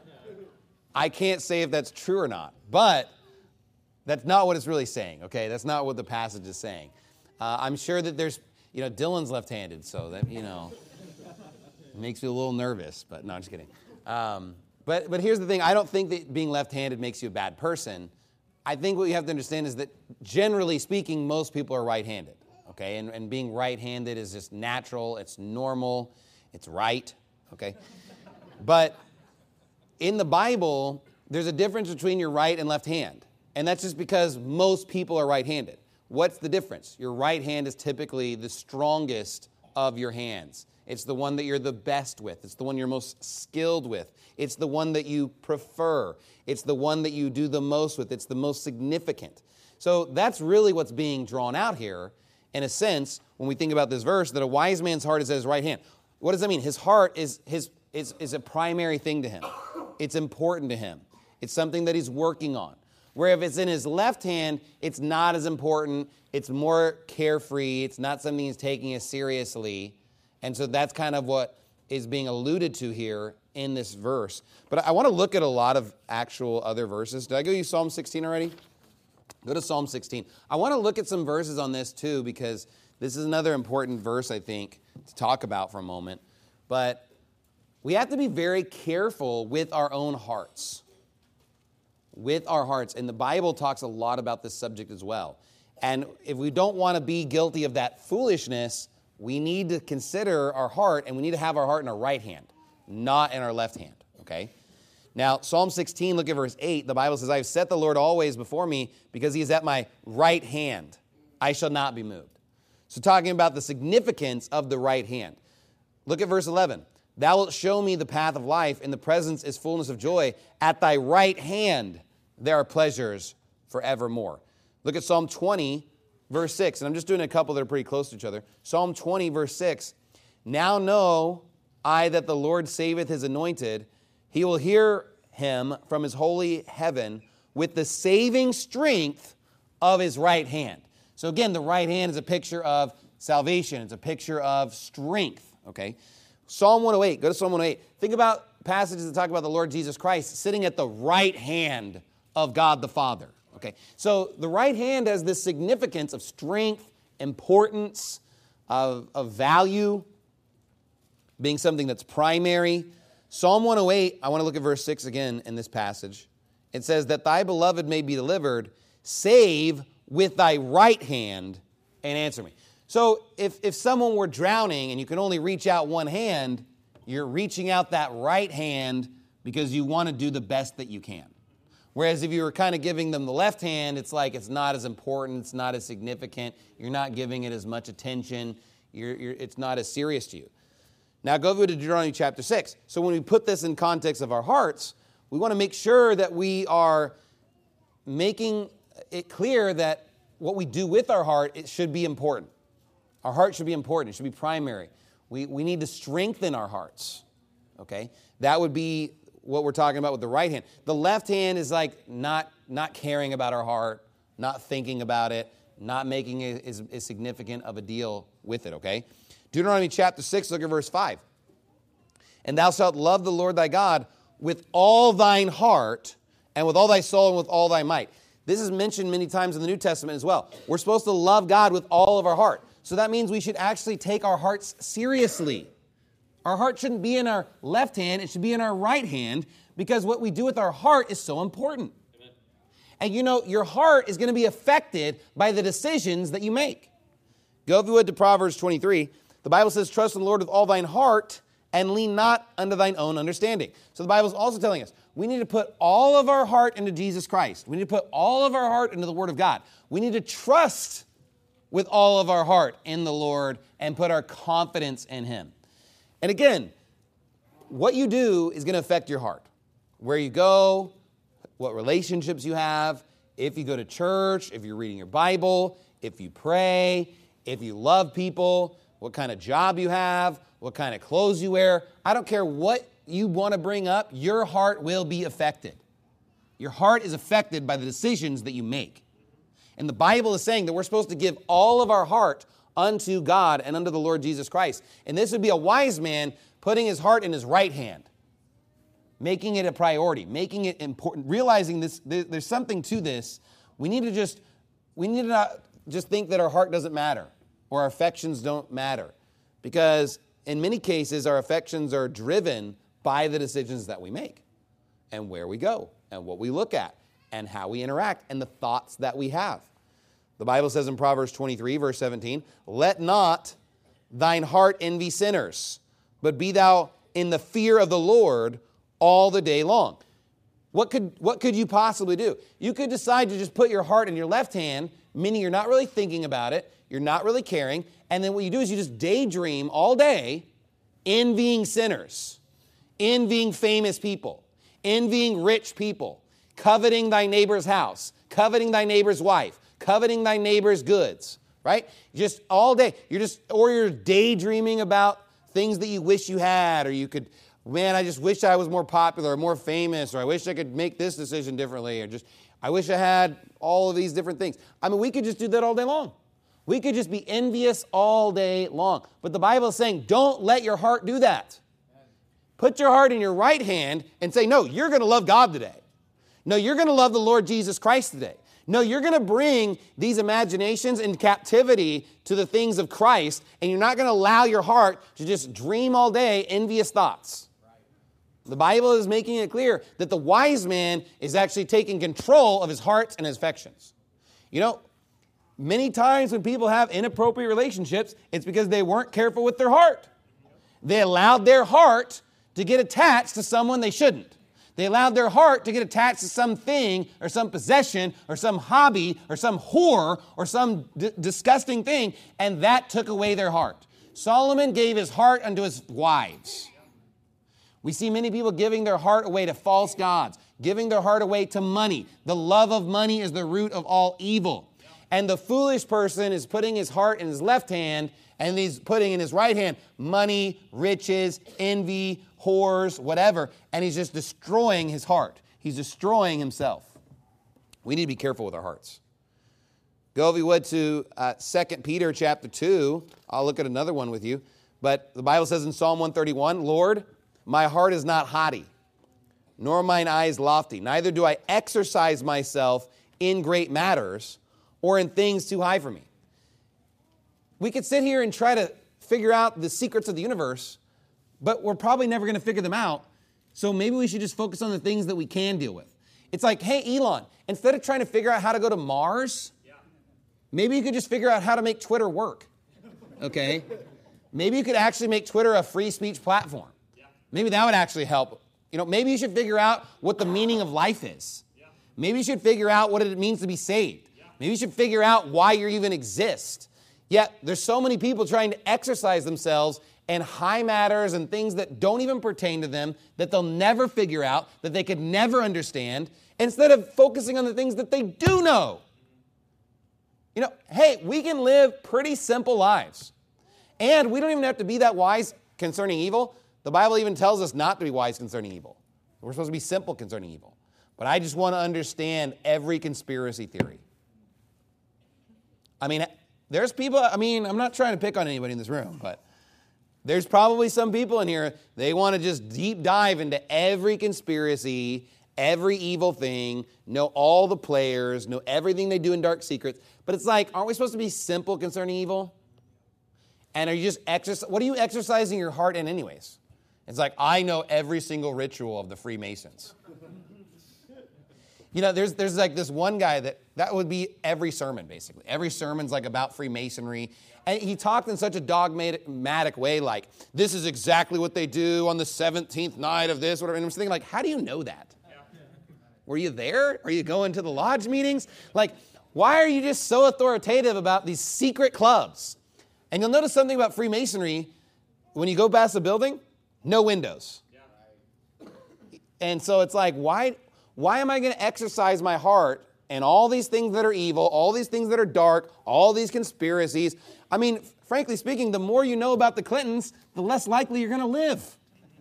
I can't say if that's true or not, but that's not what it's really saying, okay? That's not what the passage is saying. Uh, I'm sure that there's, you know, Dylan's left-handed, so that, you know, makes me a little nervous, but no, I'm just kidding. Um, but, but here's the thing. I don't think that being left-handed makes you a bad person. I think what you have to understand is that, generally speaking, most people are right-handed, okay? And, and being right-handed is just natural, it's normal, it's right, okay? But in the Bible, there's a difference between your right and left hand. And that's just because most people are right-handed. What's the difference? Your right hand is typically the strongest of your hands. It's the one that you're the best with. It's the one you're most skilled with. It's the one that you prefer. It's the one that you do the most with. It's the most significant. So that's really what's being drawn out here, in a sense, when we think about this verse, that a wise man's heart is at his right hand. What does that mean? His heart is, his, is, is a primary thing to him. It's important to him. It's something that he's working on. Where if it's in his left hand, it's not as important. It's more carefree. It's not something he's taking as seriously. And so that's kind of what is being alluded to here in this verse. But I want to look at a lot of actual other verses. Did I go to Psalm sixteen already? Go to Psalm sixteen. I want to look at some verses on this too, because this is another important verse, I think, to talk about for a moment. But we have to be very careful with our own hearts. With our hearts. And the Bible talks a lot about this subject as well. And if we don't want to be guilty of that foolishness, we need to consider our heart, and we need to have our heart in our right hand, not in our left hand, okay? Now, Psalm sixteen, look at verse eight. The Bible says, I have set the Lord always before me because he is at my right hand. I shall not be moved. So talking about the significance of the right hand. Look at verse eleven. Thou wilt show me the path of life. In the presence is fullness of joy. At thy right hand there are pleasures forevermore. Look at Psalm twenty, verse six. And I'm just doing a couple that are pretty close to each other. Psalm twenty, verse six. Now know I that the Lord saveth his anointed. He will hear him from his holy heaven with the saving strength of his right hand. So again, the right hand is a picture of salvation. It's a picture of strength, okay? Psalm one oh eight, go to Psalm one oh eight. Think about passages that talk about the Lord Jesus Christ sitting at the right hand of God the Father, okay? So the right hand has this significance of strength, importance, of, of value, being something that's primary. Psalm one oh eight, I want to look at verse six again in this passage. It says, that thy beloved may be delivered, save with thy right hand and answer me. So if, if someone were drowning and you can only reach out one hand, you're reaching out that right hand because you want to do the best that you can. Whereas if you were kind of giving them the left hand, it's like it's not as important, it's not as significant, you're not giving it as much attention, you're, you're, it's not as serious to you. Now go over to Deuteronomy chapter six. So when we put this in context of our hearts, we want to make sure that we are making it clear that what we do with our heart, it should be important. Our heart should be important. It should be primary. We, we need to strengthen our hearts, okay? That would be what we're talking about with the right hand. The left hand is like not, not caring about our heart, not thinking about it, not making it as, as significant of a deal with it, okay? Deuteronomy chapter six, look at verse five. And thou shalt love the Lord thy God with all thine heart and with all thy soul and with all thy might. This is mentioned many times in the New Testament as well. We're supposed to love God with all of our heart. So that means we should actually take our hearts seriously. Our heart shouldn't be in our left hand. It should be in our right hand, because what we do with our heart is so important. Amen. And you know, your heart is going to be affected by the decisions that you make. Go, if you would, to Proverbs twenty-three. The Bible says, trust in the Lord with all thine heart and lean not unto thine own understanding. So the Bible is also telling us we need to put all of our heart into Jesus Christ. We need to put all of our heart into the Word of God. We need to trust with all of our heart in the Lord and put our confidence in Him. And again, what you do is going to affect your heart. Where you go, what relationships you have, if you go to church, if you're reading your Bible, if you pray, if you love people, what kind of job you have, what kind of clothes you wear. I don't care what you want to bring up, your heart will be affected. Your heart is affected by the decisions that you make. And the Bible is saying that we're supposed to give all of our heart unto God and unto the Lord Jesus Christ. And this would be a wise man putting his heart in his right hand, making it a priority, making it important, realizing this. There's something to this. We need to just, we need to not just think that our heart doesn't matter or our affections don't matter, because in many cases our affections are driven by the decisions that we make and where we go and what we look at and how we interact and the thoughts that we have. The Bible says in Proverbs twenty-three, verse seventeen, let not thine heart envy sinners, but be thou in the fear of the Lord all the day long. What could, what could you possibly do? You could decide to just put your heart in your left hand, meaning you're not really thinking about it, you're not really caring, and then what you do is you just daydream all day, envying sinners, envying famous people, envying rich people, coveting thy neighbor's house, coveting thy neighbor's wife, coveting thy neighbor's goods, right? Just all day. You're just, or you're daydreaming about things that you wish you had, or you could, man, I just wish I was more popular or more famous, or I wish I could make this decision differently, or just, I wish I had all of these different things. I mean, we could just do that all day long. We could just be envious all day long. But the Bible is saying, don't let your heart do that. Put your heart in your right hand and say, no, you're going to love God today. No, you're going to love the Lord Jesus Christ today. No, you're going to bring these imaginations in captivity to the things of Christ, and you're not going to allow your heart to just dream all day envious thoughts. The Bible is making it clear that the wise man is actually taking control of his heart and his affections. You know, many times when people have inappropriate relationships, it's because they weren't careful with their heart. They allowed their heart to get attached to someone they shouldn't. They allowed their heart to get attached to something or some possession or some hobby or some whore or some d- disgusting thing, and that took away their heart. Solomon gave his heart unto his wives. We see many people giving their heart away to false gods, giving their heart away to money. The love of money is the root of all evil. And the foolish person is putting his heart in his left hand, and he's putting in his right hand money, riches, envy, whores, whatever, and he's just destroying his heart. He's destroying himself. We need to be careful with our hearts. Go, if you would, to uh, Second Peter chapter two. I'll look at another one with you. But the Bible says in Psalm one thirty-one, Lord, my heart is not haughty, nor mine eyes lofty. Neither do I exercise myself in great matters or in things too high for me. We could sit here and try to figure out the secrets of the universe, but we're probably never going to figure them out. So maybe we should just focus on the things that we can deal with. It's like, hey, Elon, instead of trying to figure out how to go to Mars, yeah. maybe you could just figure out how to make Twitter work. Okay? Maybe you could actually make Twitter a free speech platform. Yeah. Maybe that would actually help. You know, maybe you should figure out what the meaning of life is. Yeah. Maybe you should figure out what it means to be saved. Yeah. Maybe you should figure out why you even exist. Yet there's so many people trying to exercise themselves and high matters and things that don't even pertain to them, that they'll never figure out, that they could never understand, instead of focusing on the things that they do know. You know, hey, we can live pretty simple lives. And we don't even have to be that wise concerning evil. The Bible even tells us not to be wise concerning evil. We're supposed to be simple concerning evil. But I just want to understand every conspiracy theory. I mean, there's people, I mean, I'm not trying to pick on anybody in this room, but there's probably some people in here, they want to just deep dive into every conspiracy, every evil thing, know all the players, know everything they do in dark secrets. But it's like, aren't we supposed to be simple concerning evil? And are you just exercise? What are you exercising your heart in anyways? It's like, I know every single ritual of the Freemasons. You know, there's there's like this one guy that, that would be every sermon, basically. Every sermon's like about Freemasonry. And he talked in such a dogmatic way, like, this is exactly what they do on the seventeenth night of this, whatever. And I'm just thinking, like, how do you know that? Were you there? Are you going to the lodge meetings? Like, why are you just so authoritative about these secret clubs? And you'll notice something about Freemasonry. When you go past the building, no windows. And so it's like, why... Why am I going to exercise my heart and all these things that are evil, all these things that are dark, all these conspiracies? I mean, frankly speaking, the more you know about the Clintons, the less likely you're going to live.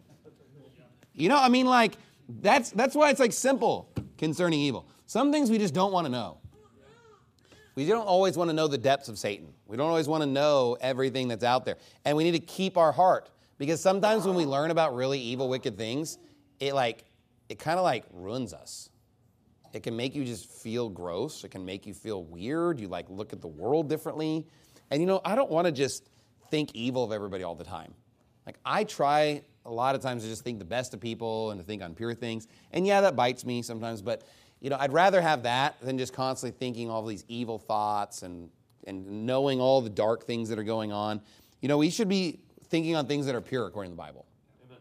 You know, I mean, like, that's that's why it's like simple concerning evil. Some things we just don't want to know. We don't always want to know the depths of Satan. We don't always want to know everything that's out there. And we need to keep our heart. Because sometimes when we learn about really evil, wicked things, it like... it kind of like ruins us. It can make you just feel gross. It can make you feel weird. You like look at the world differently. And you know, I don't want to just think evil of everybody all the time. Like I try a lot of times to just think the best of people and to think on pure things. And yeah, that bites me sometimes, but you know, I'd rather have that than just constantly thinking all these evil thoughts and, and knowing all the dark things that are going on. You know, we should be thinking on things that are pure according to the Bible. Amen.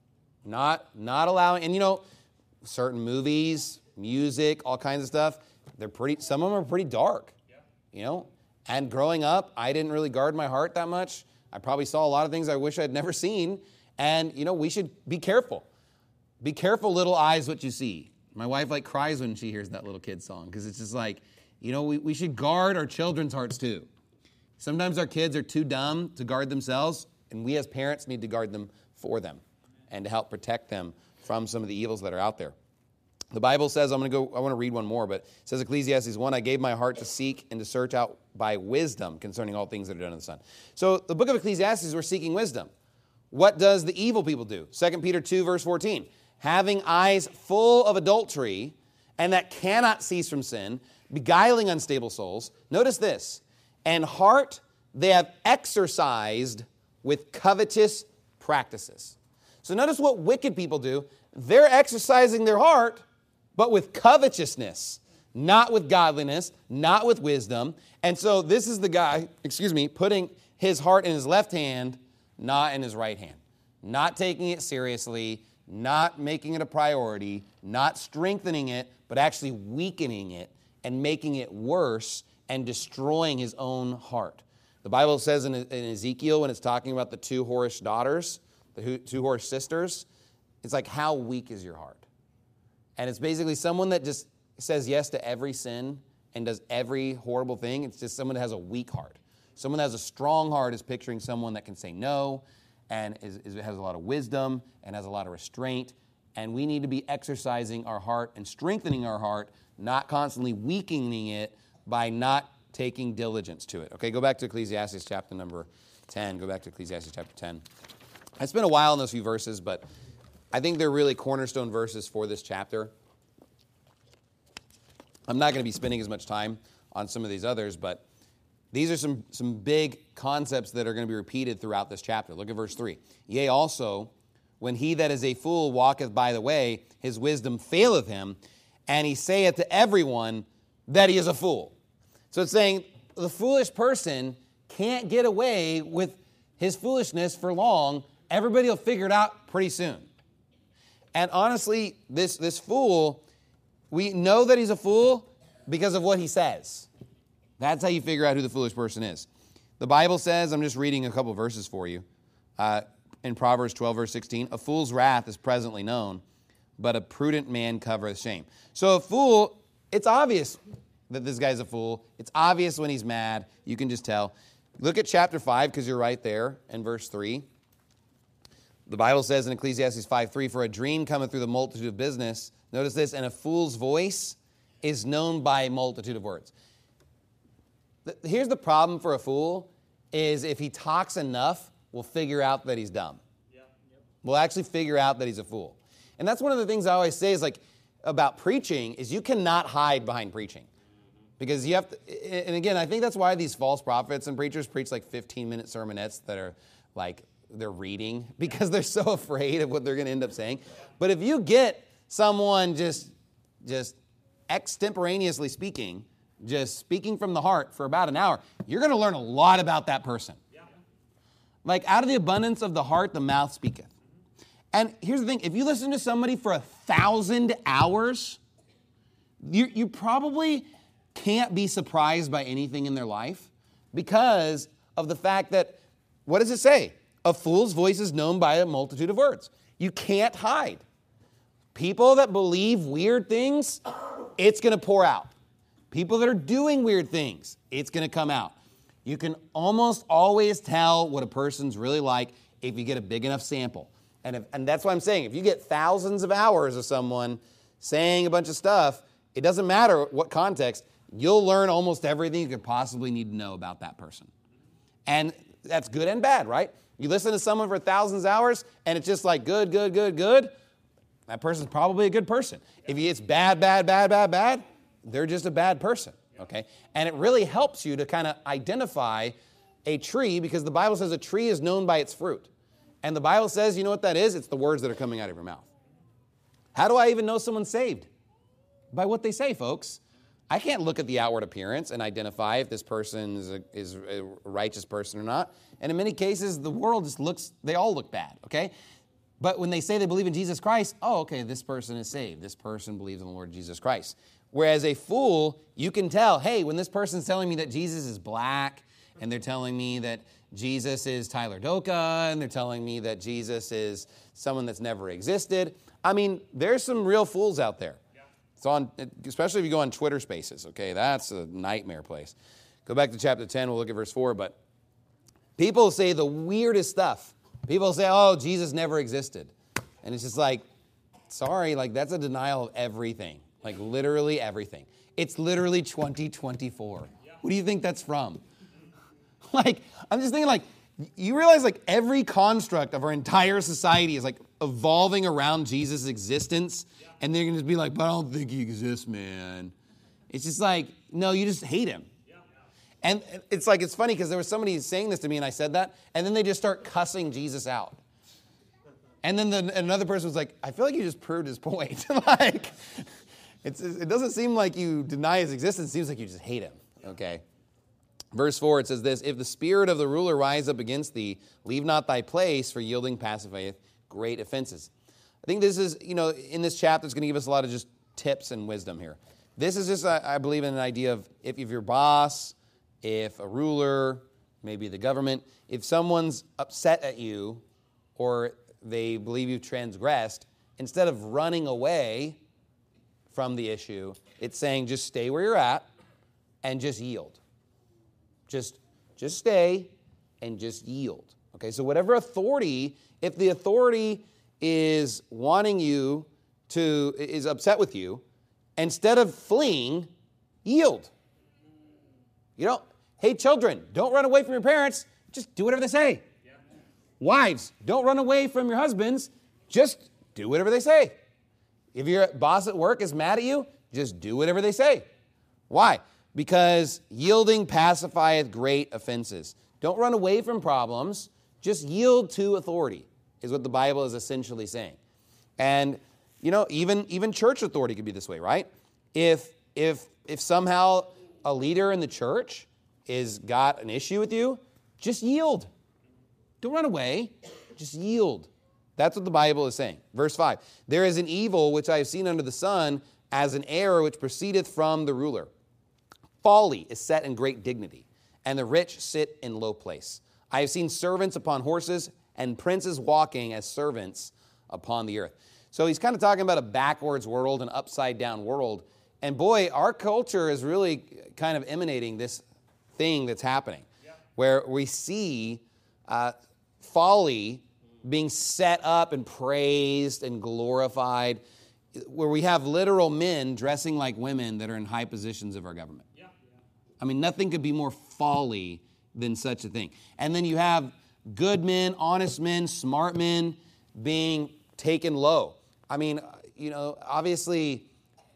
Not, not allowing, and you know, certain movies, music, all kinds of stuff, they're pretty, some of them are pretty dark, yeah. You know? And growing up, I didn't really guard my heart that much. I probably saw a lot of things I wish I'd never seen. And, you know, we should be careful. Be careful, little eyes, what you see. My wife, like, cries when she hears that little kid song because it's just like, you know, we, we should guard our children's hearts too. Sometimes our kids are too dumb to guard themselves, and we as parents need to guard them for them and to help protect them from some of the evils that are out there. The Bible says, I'm going to go, I want to read one more, but it says Ecclesiastes one, I gave my heart to seek and to search out by wisdom concerning all things that are done in the Son. So the book of Ecclesiastes, we're seeking wisdom. What does the evil people do? Second Peter two, verse fourteen, having eyes full of adultery and that cannot cease from sin, beguiling unstable souls. Notice this, and heart they have exercised with covetous practices. So notice what wicked people do. They're exercising their heart, but with covetousness, not with godliness, not with wisdom. And so this is the guy, excuse me, putting his heart in his left hand, not in his right hand. Not taking it seriously, not making it a priority, not strengthening it, but actually weakening it and making it worse and destroying his own heart. The Bible says in, in Ezekiel, when it's talking about the two whorish daughters, the two whorish sisters, it's like, how weak is your heart? And it's basically someone that just says yes to every sin and does every horrible thing. It's just someone that has a weak heart. Someone that has a strong heart is picturing someone that can say no and is, is, has a lot of wisdom and has a lot of restraint. And we need to be exercising our heart and strengthening our heart, not constantly weakening it by not taking diligence to it. Okay, go back to Ecclesiastes chapter number ten. Go back to Ecclesiastes chapter ten. I spent a while on those few verses, but I think they're really cornerstone verses for this chapter. I'm not going to be spending as much time on some of these others, but these are some, some big concepts that are going to be repeated throughout this chapter. Look at verse three. Yea, also, when he that is a fool walketh by the way, his wisdom faileth him, and he saith to everyone that he is a fool. So it's saying the foolish person can't get away with his foolishness for long. Everybody will figure it out pretty soon. And honestly, this, this fool, we know that he's a fool because of what he says. That's how you figure out who the foolish person is. The Bible says, I'm just reading a couple verses for you. Uh, in Proverbs twelve, verse sixteen, a fool's wrath is presently known, but a prudent man covereth shame. So a fool, it's obvious that this guy's a fool. It's obvious when he's mad. You can just tell. Look at chapter five, because you're right there in verse three. The Bible says in Ecclesiastes five three, for a dream cometh through the multitude of business. Notice this, and a fool's voice is known by a multitude of words. Here's the problem for a fool, is if he talks enough, we'll figure out that he's dumb. Yeah. Yep. We'll actually figure out that he's a fool. And that's one of the things I always say is like, about preaching is you cannot hide behind preaching. Because you have to, and again, I think that's why these false prophets and preachers preach like fifteen-minute sermonettes that are like they're reading because they're so afraid of what they're going to end up saying. But if you get someone just, just extemporaneously speaking, just speaking from the heart for about an hour, you're going to learn a lot about that person. Like out of the abundance of the heart, the mouth speaketh. And here's the thing, if you listen to somebody for a thousand hours, you, you probably can't be surprised by anything in their life because of the fact that, what does it say? A fool's voice is known by a multitude of words. You can't hide. People that believe weird things, it's going to pour out. People that are doing weird things, it's going to come out. You can almost always tell what a person's really like if you get a big enough sample. And, if, and that's what I'm saying. If you get thousands of hours of someone saying a bunch of stuff, it doesn't matter what context, you'll learn almost everything you could possibly need to know about that person. And that's good and bad, right? You listen to someone for thousands of hours, and it's just like good, good, good, good. That person's probably a good person. If it's bad, bad, bad, bad, bad, they're just a bad person, okay? And it really helps you to kind of identify a tree because the Bible says a tree is known by its fruit. And the Bible says, you know what that is? It's the words that are coming out of your mouth. How do I even know someone's saved? By what they say, folks. I can't look at the outward appearance and identify if this person is a, is a righteous person or not. And in many cases, the world just looks, they all look bad, okay? But when they say they believe in Jesus Christ, oh, okay, this person is saved. This person believes in the Lord Jesus Christ. Whereas a fool, you can tell, hey, when this person's telling me that Jesus is black, and they're telling me that Jesus is Tyler Doka, and they're telling me that Jesus is someone that's never existed. I mean, there's some real fools out there. It's on, especially if you go on Twitter Spaces, okay? That's a nightmare place. Go back to chapter ten, we'll look at verse four, but people say the weirdest stuff. People say, oh, Jesus never existed. And it's just like, sorry, like that's a denial of everything. Like literally everything. It's literally twenty twenty-four. What do you think that's from? Like, I'm just thinking like, you realize like every construct of our entire society is like evolving around Jesus' existence. And they're going to just be like, but I don't think he exists, man. It's just like, no, you just hate him. And it's like, it's funny because there was somebody saying this to me and I said that. And then they just start cussing Jesus out. And then the, another person was like, I feel like you just proved his point. Like, it's, it doesn't seem like you deny his existence. It seems like you just hate him. Okay. Verse four, it says this, if the spirit of the ruler rise up against thee, leave not thy place, for yielding pacifieth great offenses. I think this is, you know, in this chapter, it's going to give us a lot of just tips and wisdom here. This is just, I believe, in an idea of if, if your boss, if a ruler, maybe the government, if someone's upset at you or they believe you've transgressed, instead of running away from the issue, it's saying just stay where you're at and just yield. Just, just stay and just yield. Okay, so whatever authority, if the authority is wanting you to, is upset with you, instead of fleeing, yield. You know, hey children, don't run away from your parents, just do whatever they say. Yeah. Wives, don't run away from your husbands, just do whatever they say. If your boss at work is mad at you, just do whatever they say. Why? Because yielding pacifieth great offenses. Don't run away from problems, just yield to authority, is what the Bible is essentially saying. And, you know, even, even church authority could be this way, right? If, if, if somehow a leader in the church is got an issue with you, just yield. Don't run away, just yield. That's what the Bible is saying. Verse five, there is an evil which I have seen under the sun, as an error which proceedeth from the ruler. Folly is set in great dignity, and the rich sit in low place. I have seen servants upon horses, and princes walking as servants upon the earth. So he's kind of talking about a backwards world, an upside down world. And boy, our culture is really kind of emanating this thing that's happening, yeah. where we see uh, folly being set up and praised and glorified, where we have literal men dressing like women that are in high positions of our government. Yeah. I mean, nothing could be more folly than such a thing. And then you have good men, honest men, smart men being taken low. I mean, you know, obviously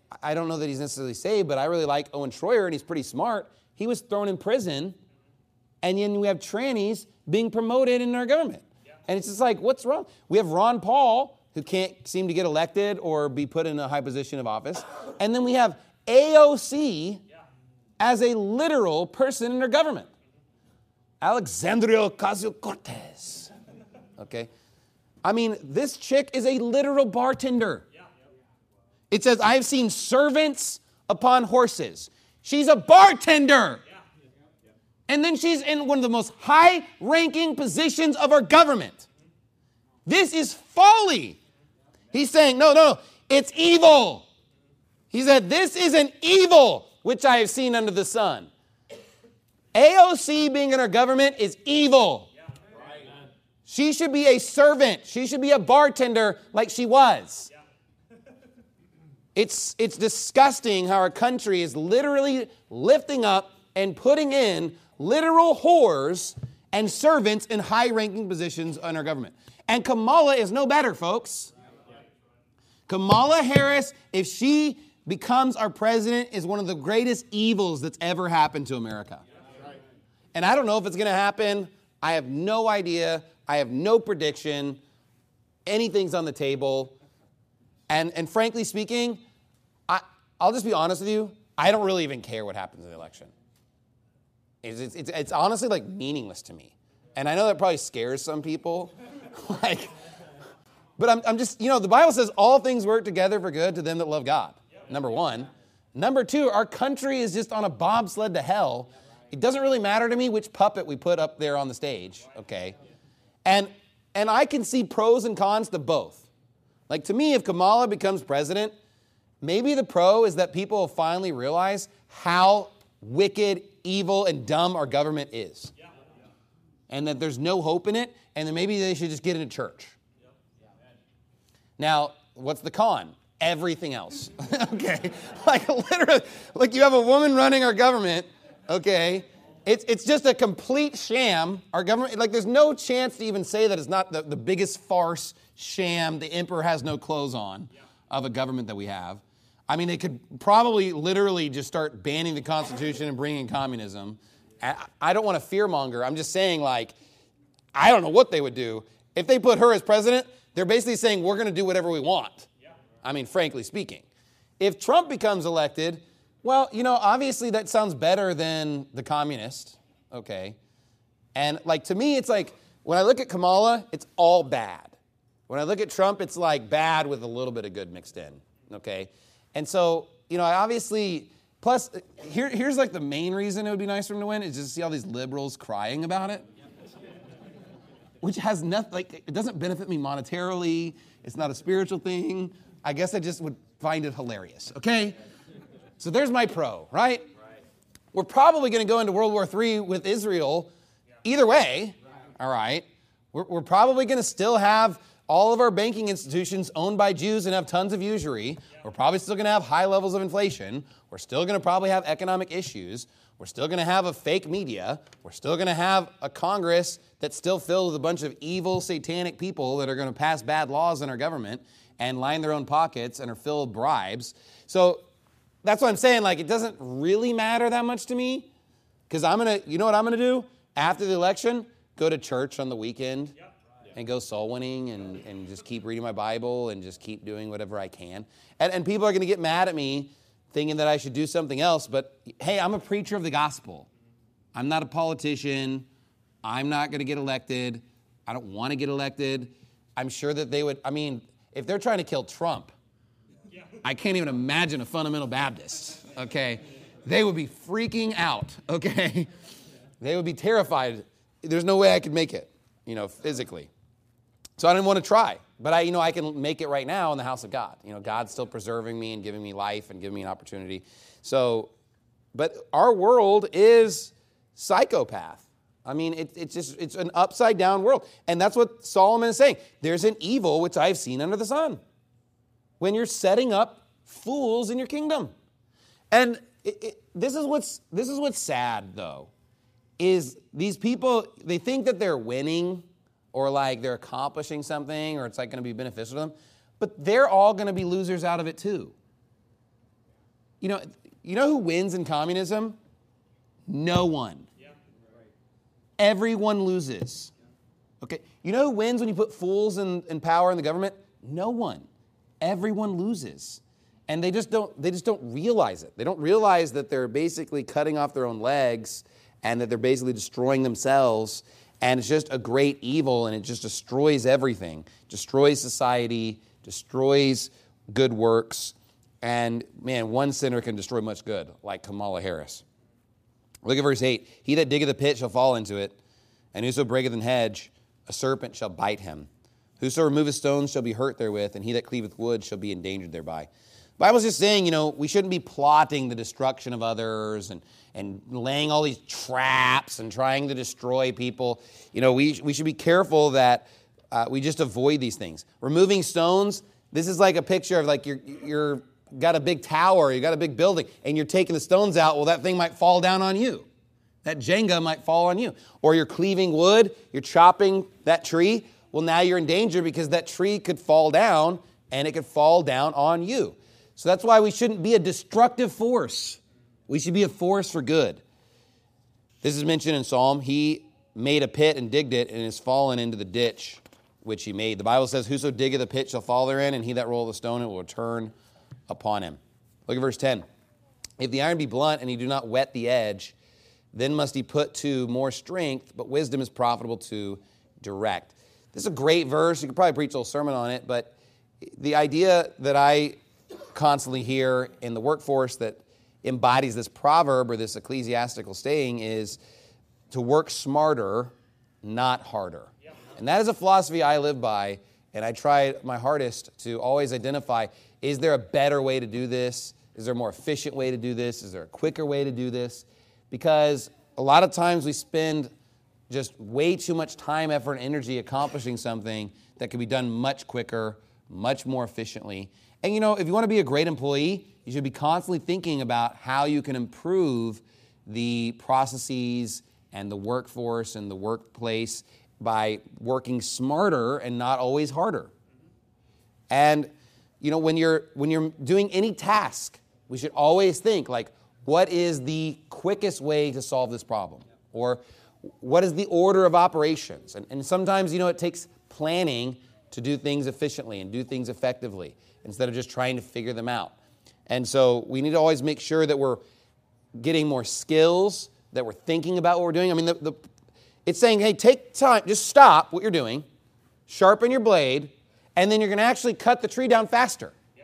I don't know that he's necessarily saved, but I really like Owen Schroyer, and he's pretty smart. He was thrown in prison, and then we have trannies being promoted in our government. Yeah. And it's just like, what's wrong? We have Ron Paul, who can't seem to get elected or be put in a high position of office. And then we have A O C yeah. as a literal person in our government. Alexandria Ocasio-Cortez. Okay? I mean, this chick is a literal bartender. It says, I have seen servants upon horses. She's a bartender. And then she's in one of the most high-ranking positions of our government. This is folly. He's saying, no, no, it's evil. He said, this is an evil which I have seen under the sun. A O C being in our government is evil. She should be a servant. She should be a bartender like she was. It's, it's disgusting how our country is literally lifting up and putting in literal whores and servants in high-ranking positions in our government. And Kamala is no better, folks. Kamala Harris, if she becomes our president, is one of the greatest evils that's ever happened to America. And I don't know if it's going to happen. I have no idea. I have no prediction. Anything's on the table. And, and frankly speaking, I, I'll just be honest with you. I don't really even care what happens in the election. It's, it's, it's, it's honestly like meaningless to me. And I know that probably scares some people. like, but I'm, I'm just, you know, the Bible says all things work together for good to them that love God. Number one. Number two, our country is just on a bobsled to hell. It doesn't really matter to me which puppet we put up there on the stage, okay? And, and I can see pros and cons to both. Like, to me, if Kamala becomes president, maybe the pro is that people will finally realize how wicked, evil, and dumb our government is. Yeah. And that there's no hope in it, and then maybe they should just get into church. Yeah. Now, what's the con? Everything else. okay? Like, literally, like you have a woman running our government, okay? It's, it's just a complete sham. Our government, like, there's no chance to even say that it's not the, the biggest farce, sham, the emperor has no clothes on of a government that we have. I mean, they could probably literally just start banning the Constitution and bringing communism. I don't want to fearmonger. I'm just saying, like, I don't know what they would do. If they put her as president, they're basically saying we're going to do whatever we want. I mean, frankly speaking. If Trump becomes elected, well, you know, obviously that sounds better than the communist, okay? And, like, to me, it's like, when I look at Kamala, it's all bad. When I look at Trump, it's like bad with a little bit of good mixed in, okay? And so, you know, I obviously, plus, here, here's like the main reason it would be nice for him to win is just to see all these liberals crying about it, which has nothing, like, it doesn't benefit me monetarily. It's not a spiritual thing. I guess I just would find it hilarious, okay? So there's my pro, right? We're probably going to go into World War Three with Israel either way, all right? We're, we're probably going to still have all of our banking institutions owned by Jews and have tons of usury. We're probably still going to have high levels of inflation. We're still going to probably have economic issues. We're still going to have a fake media. We're still going to have a Congress that's still filled with a bunch of evil, satanic people that are going to pass bad laws in our government and line their own pockets and are filled with bribes. So that's what I'm saying. Like, it doesn't really matter that much to me because I'm going to, you know what I'm going to do? After the election, go to church on the weekend. And go soul winning and, and just keep reading my Bible and just keep doing whatever I can. And, and people are going to get mad at me thinking that I should do something else. But, hey, I'm a preacher of the gospel. I'm not a politician. I'm not going to get elected. I don't want to get elected. I'm sure that they would, I mean, if they're trying to kill Trump, I can't even imagine a fundamental Baptist, okay? They would be freaking out, okay? They would be terrified. There's no way I could make it, you know, physically. So I didn't want to try, but I, you know, I can make it right now in the house of God. You know, God's still preserving me and giving me life and giving me an opportunity. So, but our world is psychopath. I mean, it, it's just, it's an upside down world. And that's what Solomon is saying. There's an evil which I've seen under the sun. When you're setting up fools in your kingdom. And it, it, this is what's, this is what's sad though, is these people, they think that they're winning or like they're accomplishing something, or it's like going to be beneficial to them, but they're all going to be losers out of it too. You know, you know who wins in communism? No one. Everyone loses. Okay. You know who wins when you put fools in, in power in the government? No one. Everyone loses. And they just don't they just don't realize it. They don't realize that they're basically cutting off their own legs and that they're basically destroying themselves. And it's just a great evil, and it just destroys everything. Destroys society, destroys good works. And man, one sinner can destroy much good, like Kamala Harris. Look at verse eight. He that diggeth a pit shall fall into it, and whoso breaketh an hedge, a serpent shall bite him. Whoso removeth stones shall be hurt therewith, and he that cleaveth wood shall be endangered thereby. The Bible's just saying, you know, we shouldn't be plotting the destruction of others and, and laying all these traps and trying to destroy people. You know, we, we should be careful that uh, we just avoid these things. Removing stones, this is like a picture of like you're, you're got a big tower, you got a big building, and you're taking the stones out. Well, that thing might fall down on you. That Jenga might fall on you. Or you're cleaving wood, you're chopping that tree. Well, now you're in danger because that tree could fall down, and it could fall down on you. So that's why we shouldn't be a destructive force. We should be a force for good. This is mentioned in Psalm. He made a pit and digged it, and is fallen into the ditch which he made. The Bible says, whoso diggeth a pit shall fall therein, and he that rolleth a stone, it will return upon him. Look at verse ten. If the iron be blunt, and he do not whet the edge, then must he put to more strength, but wisdom is profitable to direct. This is a great verse. You could probably preach a whole sermon on it, but the idea that I constantly hear in the workforce that embodies this proverb or this ecclesiastical saying is to work smarter, not harder. And that is a philosophy I live by, and I try my hardest to always identify, is there a better way to do this? Is there a more efficient way to do this? Is there a quicker way to do this? Because a lot of times we spend just way too much time, effort, and energy accomplishing something that could be done much quicker, much more efficiently. And you know, if you want to be a great employee, you should be constantly thinking about how you can improve the processes and the workforce and the workplace by working smarter and not always harder. And you know, when you're when you're doing any task, we should always think like, what is the quickest way to solve this problem? Or what is the order of operations? And, and sometimes, you know, it takes planning to do things efficiently and do things effectively instead of just trying to figure them out. And so we need to always make sure that we're getting more skills, that we're thinking about what we're doing. I mean, the, the, it's saying, hey, take time, just stop what you're doing, sharpen your blade, and then you're going to actually cut the tree down faster. Yeah.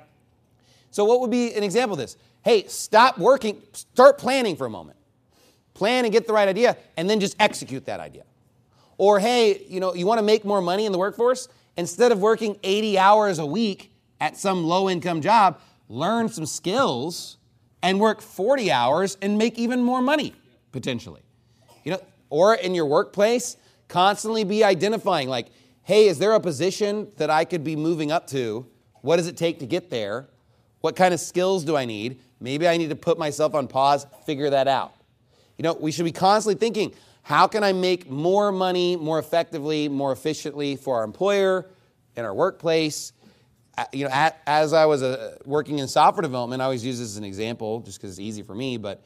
So what would be an example of this? Hey, stop working, start planning for a moment. Plan and get the right idea, and then just execute that idea. Or, hey, you know, you want to make more money in the workforce? Instead of working eighty hours a week at some low-income job, learn some skills and work forty hours and make even more money, potentially. You know, or in your workplace, constantly be identifying, like, hey, is there a position that I could be moving up to? What does it take to get there? What kind of skills do I need? Maybe I need to put myself on pause, figure that out. You know, we should be constantly thinking, how can I make more money more effectively, more efficiently for our employer, in our workplace? You know, at, as I was uh, working in software development, I always use this as an example just because it's easy for me, but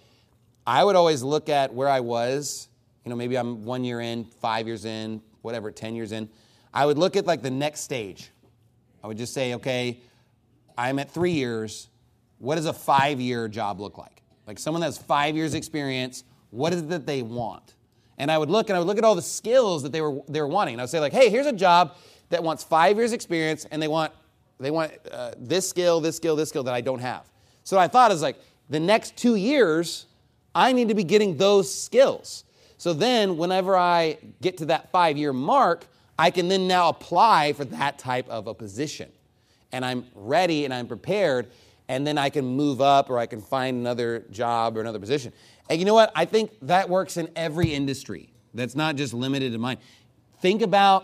I would always look at where I was. You know, maybe I'm one year in, five years in, whatever, ten years in. I would look at like the next stage. I would just say, okay, I'm at three years. What does a five-year job look like? Like someone that has five years experience, what is it that they want? And I would look and I would look at all the skills that they were they were wanting. And I would say like, hey, here's a job that wants five years experience and they want they want uh, this skill, this skill, this skill that I don't have. So what I thought is like, the next two years, I need to be getting those skills. So then whenever I get to that five-year mark, I can then now apply for that type of a position. And I'm ready and I'm prepared, and then I can move up or I can find another job or another position. And you know what? I think that works in every industry. That's not just limited to mine. Think about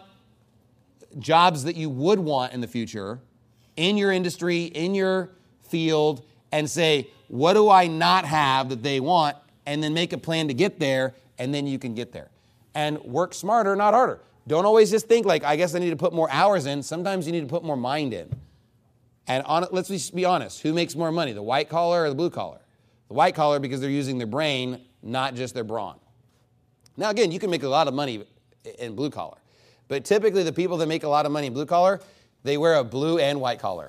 jobs that you would want in the future in your industry, in your field, and say, what do I not have that they want? And then make a plan to get there, and then you can get there. And work smarter, not harder. Don't always just think like, I guess I need to put more hours in. Sometimes you need to put more mind in. And on, let's just be honest, who makes more money, the white collar or the blue collar? The white collar, because they're using their brain, not just their brawn. Now, again, you can make a lot of money in blue collar. But typically the people that make a lot of money in blue collar, they wear a blue and white collar.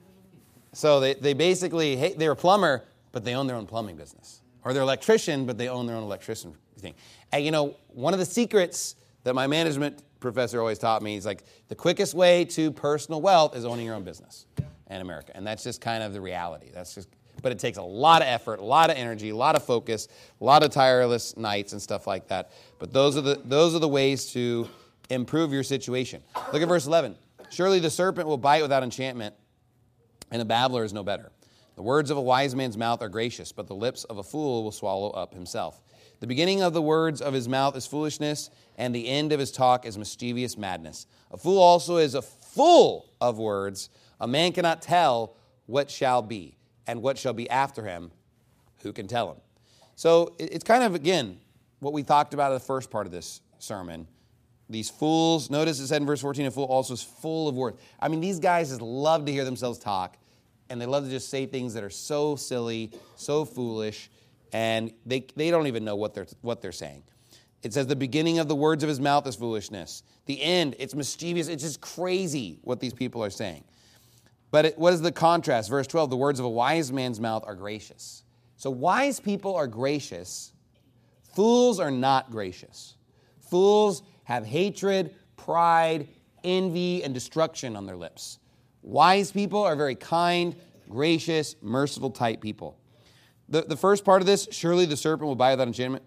So they, they basically, hey, they're a plumber, but they own their own plumbing business. Or they're an electrician, but they own their own electrician thing. And, you know, one of the secrets that my management professor always taught me is like the quickest way to personal wealth is owning your own business in America. And that's just kind of the reality. That's just, but it takes a lot of effort, a lot of energy, a lot of focus, a lot of tireless nights and stuff like that. But those are the those are the ways to improve your situation. Look at verse eleven. Surely the serpent will bite without enchantment, and a babbler is no better. The words of a wise man's mouth are gracious, but the lips of a fool will swallow up himself. The beginning of the words of his mouth is foolishness, and the end of his talk is mischievous madness. A fool also is a full of words. A man cannot tell what shall be, and what shall be after him, who can tell him? So it's kind of, again, what we talked about in the first part of this sermon. These fools, notice it said in verse fourteen, a fool also is full of words. I mean, these guys just love to hear themselves talk, and they love to just say things that are so silly, so foolish, and they, they don't even know what they're, what they're saying. It says the beginning of the words of his mouth is foolishness. The end, it's mischievous. It's just crazy what these people are saying. But it, what is the contrast? Verse twelve, the words of a wise man's mouth are gracious. So wise people are gracious. Fools are not gracious. Fools have hatred, pride, envy, and destruction on their lips. Wise people are very kind, gracious, merciful type people. The, the first part of this, surely the serpent will bite without enchantment.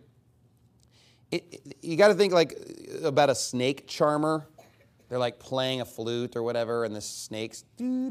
It, it, you got to think like about a snake charmer. They're like playing a flute or whatever, and the snake's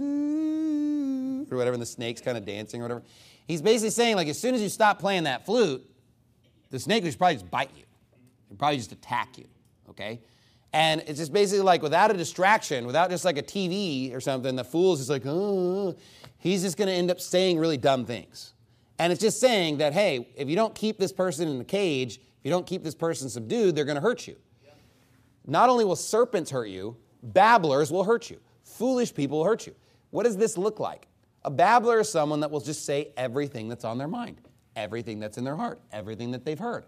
doo-doo, or whatever, and the snake's kind of dancing or whatever. He's basically saying, like, as soon as you stop playing that flute, the snake will probably just bite you. He'll probably just attack you, okay? And it's just basically like without a distraction, without just like a T V or something, the fool's just like, oh, he's just going to end up saying really dumb things. And it's just saying that, hey, if you don't keep this person in the cage, if you don't keep this person subdued, they're going to hurt you. Not only will serpents hurt you, babblers will hurt you. Foolish people will hurt you. What does this look like? A babbler is someone that will just say everything that's on their mind, everything that's in their heart, everything that they've heard.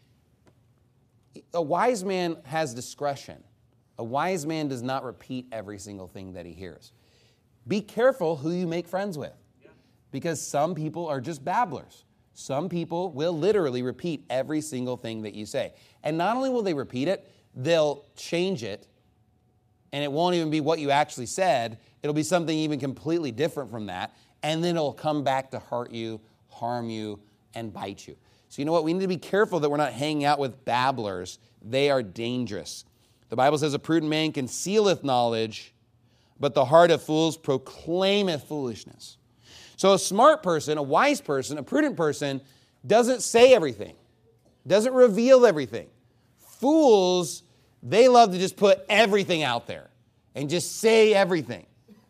A wise man has discretion. A wise man does not repeat every single thing that he hears. Be careful who you make friends with, because some people are just babblers. Some people will literally repeat every single thing that you say. And not only will they repeat it, they'll change it, and it won't even be what you actually said. It'll be something even completely different from that, and then it'll come back to hurt you, harm you, and bite you. So you know what? We need to be careful that we're not hanging out with babblers. They are dangerous. The Bible says a prudent man concealeth knowledge, but the heart of fools proclaimeth foolishness. So a smart person, a wise person, a prudent person doesn't say everything, doesn't reveal everything. Fools, they love to just put everything out there and just say everything.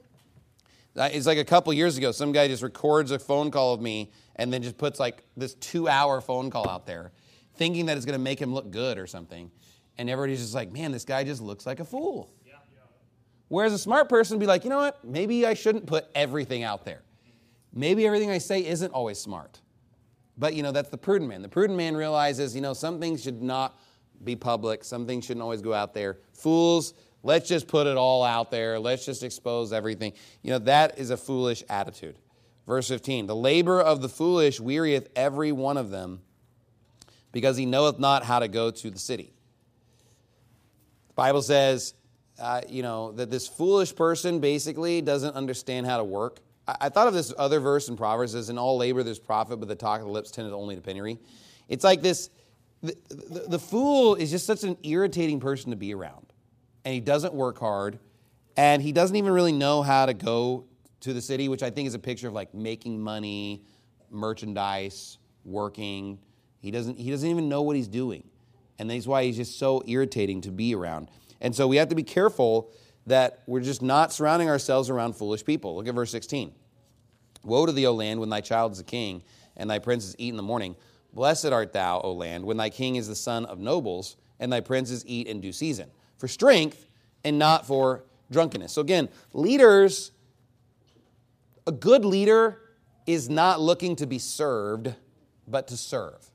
It's like a couple years ago, some guy just records a phone call of me and then just puts like this two-hour phone call out there, thinking that it's going to make him look good or something. And everybody's just like, man, this guy just looks like a fool. Yeah, yeah. Whereas a smart person would be like, you know what? Maybe I shouldn't put everything out there. Maybe everything I say isn't always smart. But, you know, that's the prudent man. The prudent man realizes, you know, some things should not be public. Some things shouldn't always go out there. Fools, let's just put it all out there. Let's just expose everything. You know, that is a foolish attitude. Verse fifteen, the labor of the foolish wearieth every one of them, because he knoweth not how to go to the city. The Bible says, uh, you know, that this foolish person basically doesn't understand how to work. I, I thought of this other verse in Proverbs, says, in all labor there's profit, but the talk of the lips tendeth only to penury. It's like this, the, the, the fool is just such an irritating person to be around. And he doesn't work hard, and he doesn't even really know how to go to the city, which I think is a picture of like making money, merchandise, working. He doesn't, he doesn't even know what he's doing. And that's why he's just so irritating to be around. And so we have to be careful that we're just not surrounding ourselves around foolish people. Look at verse sixteen. Woe to thee, O land, when thy child is a king, and thy princes eat in the morning. Blessed art thou, O land, when thy king is the son of nobles, and thy princes eat in due season, for strength and not for drunkenness. So again, leaders A good leader is not looking to be served, but to serve.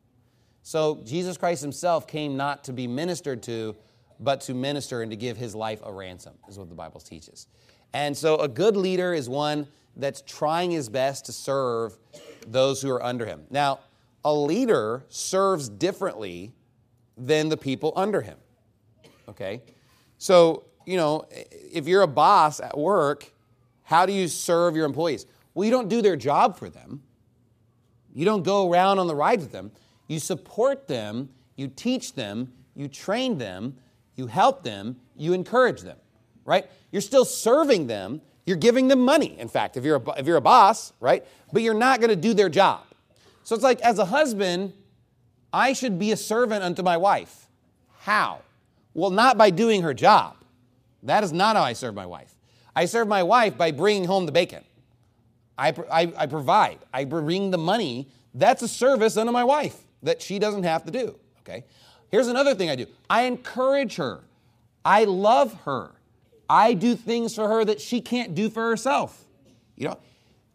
So Jesus Christ himself came not to be ministered to, but to minister and to give his life a ransom, is what the Bible teaches. And so a good leader is one that's trying his best to serve those who are under him. Now, a leader serves differently than the people under him, okay? So, you know, if you're a boss at work, how do you serve your employees? Well, you don't do their job for them. You don't go around on the ride with them. You support them, you teach them, you train them, you help them, you encourage them, right? You're still serving them. You're giving them money, in fact, if you're a, if you're a boss, right? But you're not going to do their job. So it's like, as a husband, I should be a servant unto my wife. How? Well, not by doing her job. That is not how I serve my wife. I serve my wife by bringing home the bacon. I, I, I provide. I bring the money. That's a service unto my wife that she doesn't have to do, okay? Here's another thing I do. I encourage her. I love her. I do things for her that she can't do for herself. You know,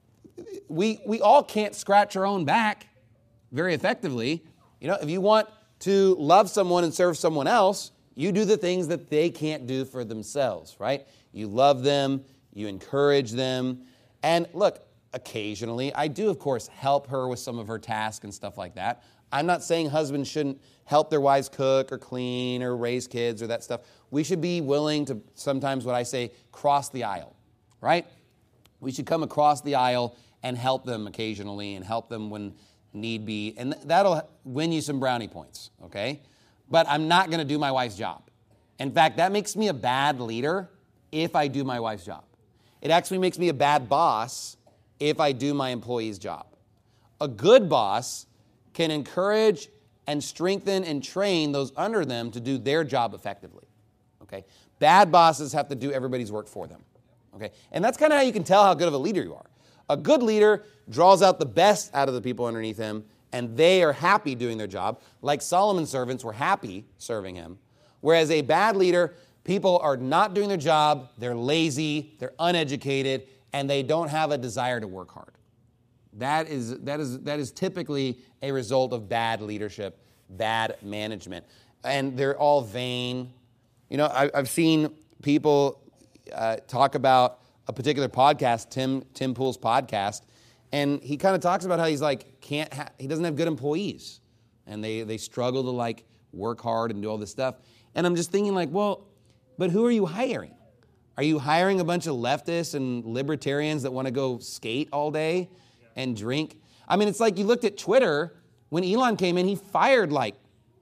we we all can't scratch our own back very effectively. You know, if you want to love someone and serve someone else, you do the things that they can't do for themselves, right? You love them, you encourage them. And look, occasionally, I do, of course, help her with some of her tasks and stuff like that. I'm not saying husbands shouldn't help their wives cook or clean or raise kids or that stuff. We should be willing to sometimes, what I say, cross the aisle, right? We should come across the aisle and help them occasionally and help them when need be. And that'll win you some brownie points, okay? But I'm not going to do my wife's job. In fact, that makes me a bad leader if I do my wife's job. It actually makes me a bad boss if I do my employee's job. A good boss can encourage and strengthen and train those under them to do their job effectively, okay? Bad bosses have to do everybody's work for them, okay? And that's kind of how you can tell how good of a leader you are. A good leader draws out the best out of the people underneath him, and they are happy doing their job, like Solomon's servants were happy serving him. Whereas a bad leader, people are not doing their job, they're lazy, they're uneducated, and they don't have a desire to work hard. That is, that is, that is typically a result of bad leadership, bad management. And they're all vain. You know, I, I've seen people uh, talk about a particular podcast, Tim Tim Pool's podcast, and he kind of talks about how he's like, can't ha- he doesn't have good employees. And they, they struggle to like work hard and do all this stuff. And I'm just thinking like, well, but who are you hiring? Are you hiring a bunch of leftists and libertarians that want to go skate all day and drink? I mean, it's like you looked at Twitter. When Elon came in, he fired like,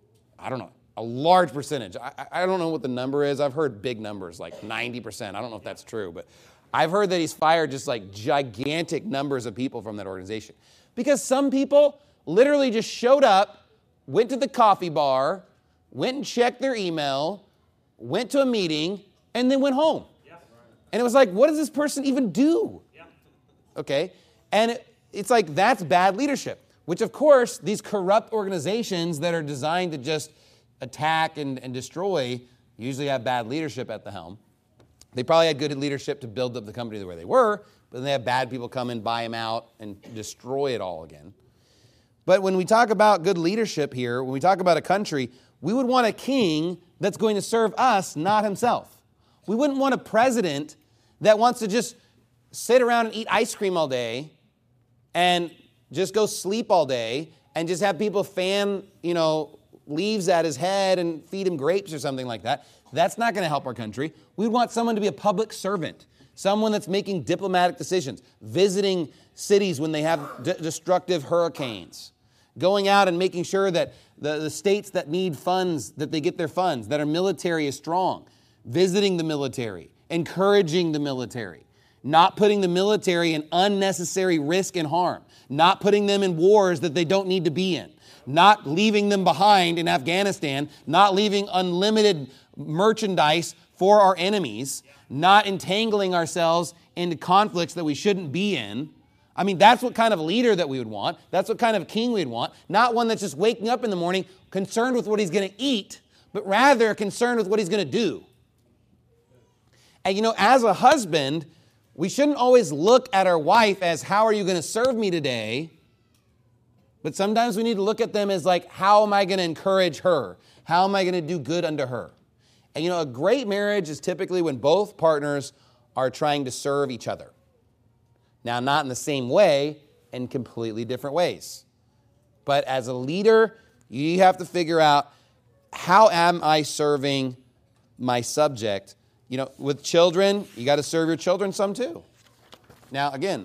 I don't know, a large percentage. I, I don't know what the number is. I've heard big numbers, like ninety percent. I don't know if that's true, but I've heard that he's fired just like gigantic numbers of people from that organization. Because some people literally just showed up, went to the coffee bar, went and checked their email, went to a meeting, and then went home. And it was like, what does this person even do? Okay? And it, it's like, that's bad leadership. Which, of course, these corrupt organizations that are designed to just attack and, and destroy usually have bad leadership at the helm. They probably had good leadership to build up the company the way they were, but then they have bad people come and buy them out and destroy it all again. But when we talk about good leadership here, when we talk about a country, we would want a king that's going to serve us, not himself. We wouldn't want a president that wants to just sit around and eat ice cream all day and just go sleep all day and just have people fan, you know, leaves at his head and feed him grapes or something like that. That's not going to help our country. We want someone to be a public servant, someone that's making diplomatic decisions, visiting cities when they have d- destructive hurricanes, going out and making sure that the, the states that need funds, that they get their funds, that our military is strong, visiting the military, encouraging the military, not putting the military in unnecessary risk and harm, not putting them in wars that they don't need to be in, not leaving them behind in Afghanistan, not leaving unlimited merchandise for our enemies, not entangling ourselves into conflicts that we shouldn't be in. I mean, that's what kind of leader that we would want. That's what kind of king we'd want. Not one that's just waking up in the morning concerned with what he's going to eat, but rather concerned with what he's going to do. And you know, as a husband, we shouldn't always look at our wife as, how are you going to serve me today? But sometimes we need to look at them as like, how am I going to encourage her? How am I going to do good unto her? And you know, a great marriage is typically when both partners are trying to serve each other. Now, not in the same way, in completely different ways. But as a leader, you have to figure out, how am I serving my subject? You know, with children, you got to serve your children some too. Now, again,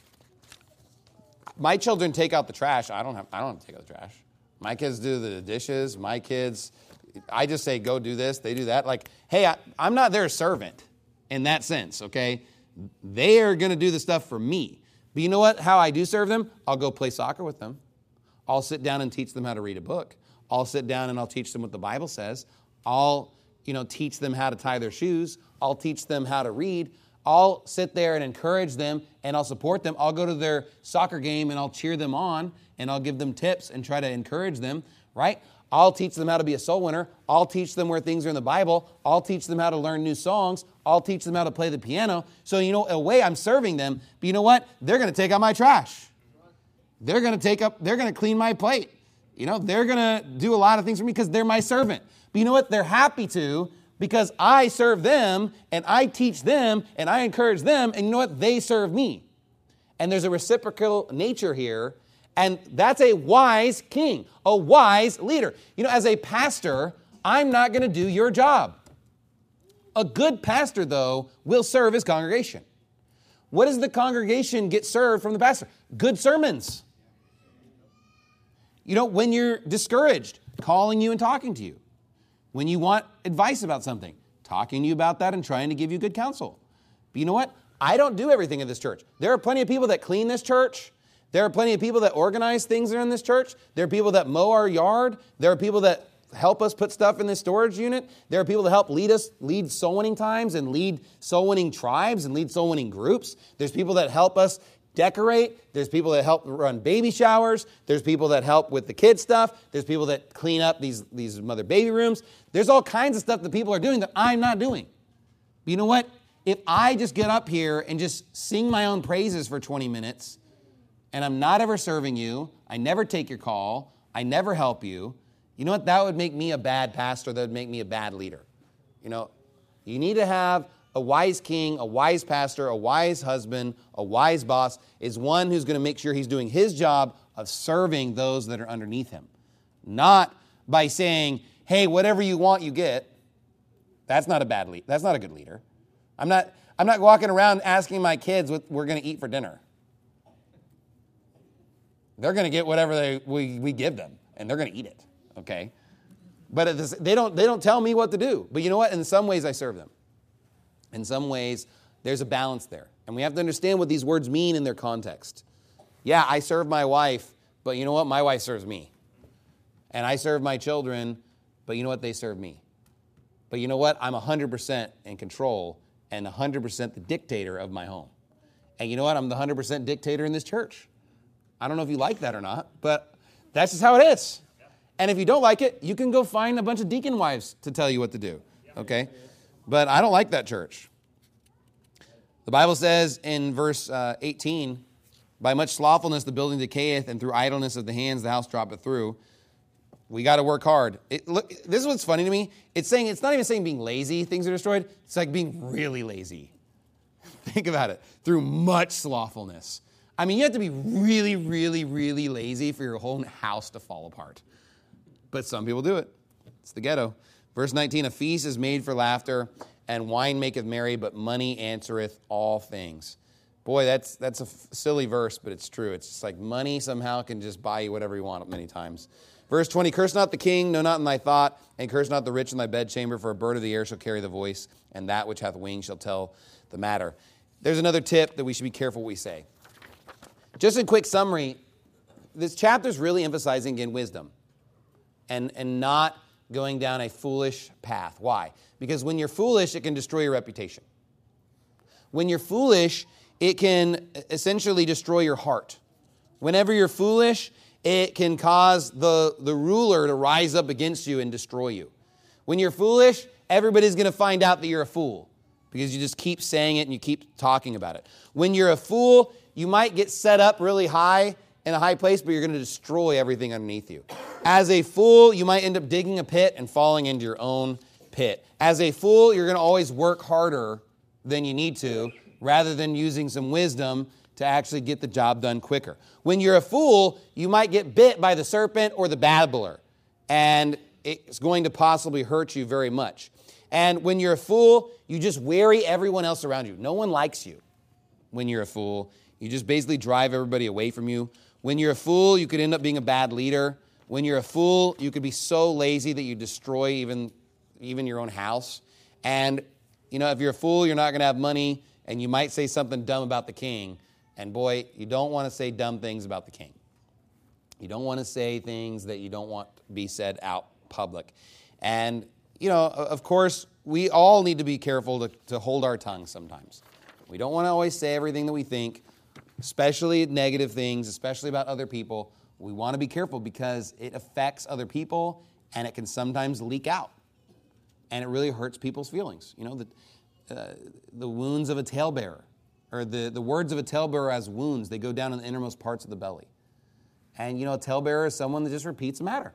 my children take out the trash. I don't have, I don't have to take out the trash. My kids do the dishes. My kids, I just say, go do this. They do that. Like, hey, I, I'm not their servant in that sense, okay? They are going to do the stuff for me. But you know what? How I do serve them? I'll go play soccer with them. I'll sit down and teach them how to read a book. I'll sit down and I'll teach them what the Bible says. I'll, you know, teach them how to tie their shoes. I'll teach them how to read. I'll sit there and encourage them, and I'll support them. I'll go to their soccer game and I'll cheer them on, and I'll give them tips and try to encourage them, right? I'll teach them how to be a soul winner. I'll teach them where things are in the Bible. I'll teach them how to learn new songs. I'll teach them how to play the piano. So, you know, in a way, I'm serving them. But you know what? They're going to take out my trash. They're going to take up, they're going to clean my plate. You know, they're going to do a lot of things for me because they're my servant. But you know what? They're happy to, because I serve them and I teach them and I encourage them. And you know what? They serve me. And there's a reciprocal nature here. And that's a wise king, a wise leader. You know, as a pastor, I'm not going to do your job. A good pastor, though, will serve his congregation. What does the congregation get served from the pastor? Good sermons. You know, when you're discouraged, calling you and talking to you. When you want advice about something, talking to you about that and trying to give you good counsel. But you know what? I don't do everything in this church. There are plenty of people that clean this church. There are plenty of people that organize things in this church. There are people that mow our yard. There are people that help us put stuff in this storage unit. There are people that help lead us, lead soul winning times and lead soul winning tribes and lead soul winning groups. There's people that help us decorate. There's people that help run baby showers. There's people that help with the kids stuff. There's people that clean up these, these mother baby rooms. There's all kinds of stuff that people are doing that I'm not doing. But you know what? If I just get up here and just sing my own praises for twenty minutes, and I'm not ever serving you, I never take your call, I never help you, you know what? That would make me a bad pastor. That would make me a bad leader. You know, you need to have a wise king, a wise pastor, a wise husband, a wise boss is one who's going to make sure he's doing his job of serving those that are underneath him. Not by saying, hey, whatever you want, you get. That's not a bad leader. That's not a good leader. I'm not, I'm not walking around asking my kids what we're going to eat for dinner. They're going to get whatever they, we, we give them, and they're going to eat it, okay? But at this, they don't, they don't tell me what to do. But you know what? In some ways, I serve them. In some ways, there's a balance there. And we have to understand what these words mean in their context. Yeah, I serve my wife, but you know what? My wife serves me. And I serve my children, but you know what? They serve me. But you know what? I'm one hundred percent in control and one hundred percent the dictator of my home. And you know what? I'm the one hundred percent dictator in this church. I don't know if you like that or not, but that's just how it is. And if you don't like it, you can go find a bunch of deacon wives to tell you what to do, okay? But I don't like that church. The Bible says in verse uh, eighteen, by much slothfulness the building decayeth, and through idleness of the hands the house droppeth through. We got to work hard. It, look, this is what's funny to me. It's saying, it's not even saying being lazy, things are destroyed. It's like being really lazy. Think about it. Through much slothfulness. I mean, you have to be really, really, really lazy for your whole house to fall apart. But some people do it. It's the ghetto. Verse nineteen, a feast is made for laughter, and wine maketh merry, but money answereth all things. Boy, that's that's a f- silly verse, but it's true. It's just like money somehow can just buy you whatever you want many times. Verse twenty, curse not the king, no, not in thy thought, and curse not the rich in thy bedchamber, for a bird of the air shall carry the voice, and that which hath wings shall tell the matter. There's another tip that we should be careful what we say. Just a quick summary, this chapter is really emphasizing, again, wisdom and, and not going down a foolish path. Why? Because when you're foolish, it can destroy your reputation. When you're foolish, it can essentially destroy your heart. Whenever you're foolish, it can cause the, the ruler to rise up against you and destroy you. When you're foolish, everybody's going to find out that you're a fool. because you just keep saying it and you keep talking about it. When you're a fool, you might get set up really high in a high place, but you're going to destroy everything underneath you. As a fool, you might end up digging a pit and falling into your own pit. As a fool, you're going to always work harder than you need to, rather than using some wisdom to actually get the job done quicker. When you're a fool, you might get bit by the serpent or the babbler, and it's going to possibly hurt you very much. And when you're a fool, you just weary everyone else around you. No one likes you when you're a fool. You just basically drive everybody away from you. When you're a fool, you could end up being a bad leader. When you're a fool, you could be so lazy that you destroy even, even your own house. And, you know, if you're a fool, you're not going to have money, and you might say something dumb about the king. And boy, you don't want to say dumb things about the king. You don't want to say things that you don't want to be said out public. And, you know, of course, we all need to be careful to, to hold our tongue sometimes. We don't want to always say everything that we think, especially negative things, especially about other people. We want to be careful because it affects other people, and it can sometimes leak out. And it really hurts people's feelings. You know, the, uh, the wounds of a talebearer, or the, the words of a talebearer as wounds, they go down in the innermost parts of the belly. And, you know, a talebearer is someone that just repeats the matter.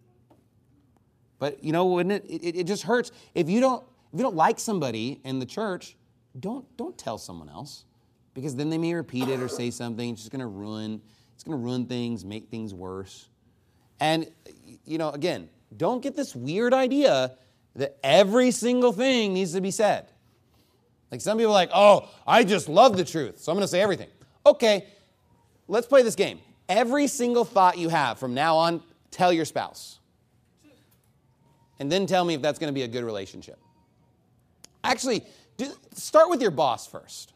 But, you know, wouldn't it, it, it just hurts. If you don't, if you don't like somebody in the church, don't, don't tell someone else. Because then they may repeat it or say something. It's just going to ruin, it's going to ruin things, make things worse. And, you know, again, don't get this weird idea that every single thing needs to be said. Like some people are like, oh, I just love the truth, so I'm going to say everything. Okay, let's play this game. Every single thought you have from now on, tell your spouse. And then tell me if that's going to be a good relationship. Actually, do, start with your boss first.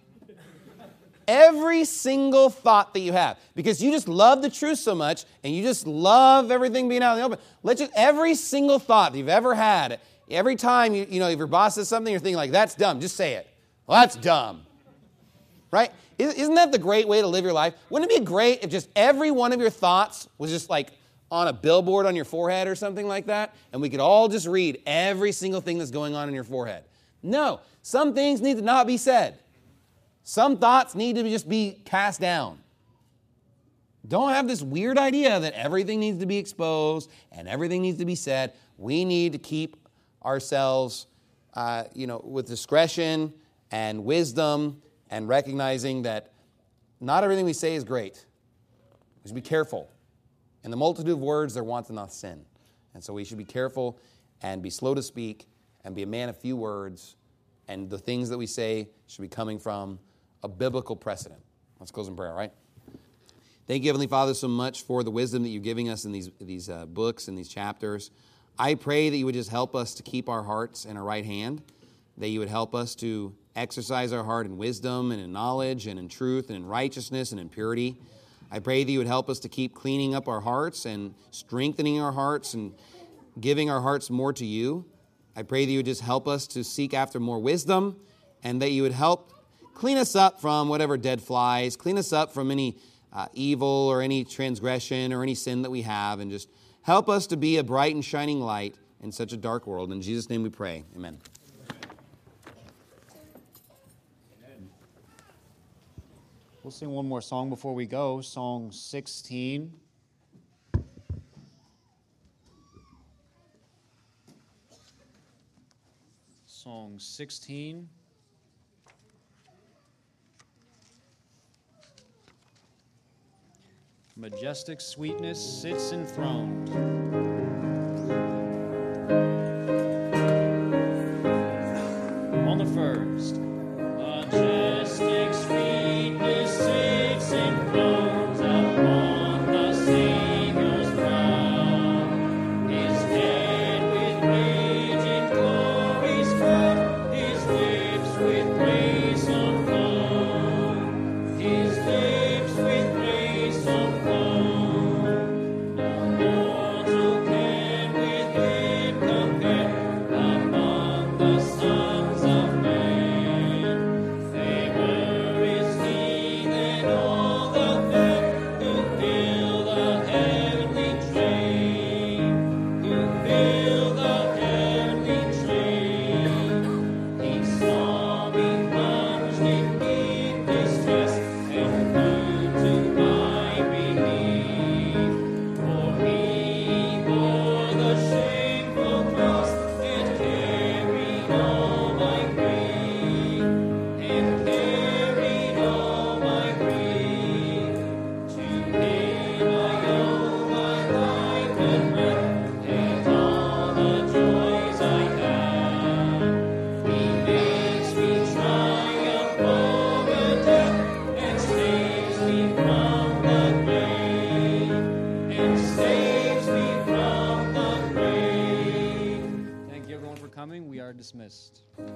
Every single thought that you have, because you just love the truth so much, and you just love everything being out in the open. Let's just, every single thought that you've ever had, every time, you, you know, if your boss says something, you're thinking like, that's dumb, just say it. Well, that's dumb. Right? Isn't that the great way to live your life? Wouldn't it be great if just every one of your thoughts was just like on a billboard on your forehead or something like that, and we could all just read every single thing that's going on in your forehead? No. Some things need to not be said. Some thoughts need to just be cast down. Don't have this weird idea that everything needs to be exposed and everything needs to be said. We need to keep ourselves, uh, you know, with discretion and wisdom, and recognizing that not everything we say is great. We should be careful. In the multitude of words, there wants enough sin. And so we should be careful and be slow to speak and be a man of few words. And the things that we say should be coming from a biblical precedent. Let's close in prayer, all right? Thank you, Heavenly Father, so much for the wisdom that you're giving us in these, these uh, books and these chapters. I pray that you would just help us to keep our hearts in our right hand, that you would help us to exercise our heart in wisdom and in knowledge and in truth and in righteousness and in purity. I pray that you would help us to keep cleaning up our hearts and strengthening our hearts and giving our hearts more to you. I pray that you would just help us to seek after more wisdom, and that you would help clean us up from whatever dead flies, clean us up from any uh, evil or any transgression or any sin that we have, and just help us to be a bright and shining light in such a dark world. In Jesus' name we pray. Amen. We'll sing one more song before we go, Song sixteen. Song sixteen. Majestic sweetness sits enthroned. On the first. Majestic sweetness sits enthroned upon the Savior's brow. His head with radiant glories crowned, his lips with praise unflown. His lips with praise unflown. Now, Lord, O dismissed.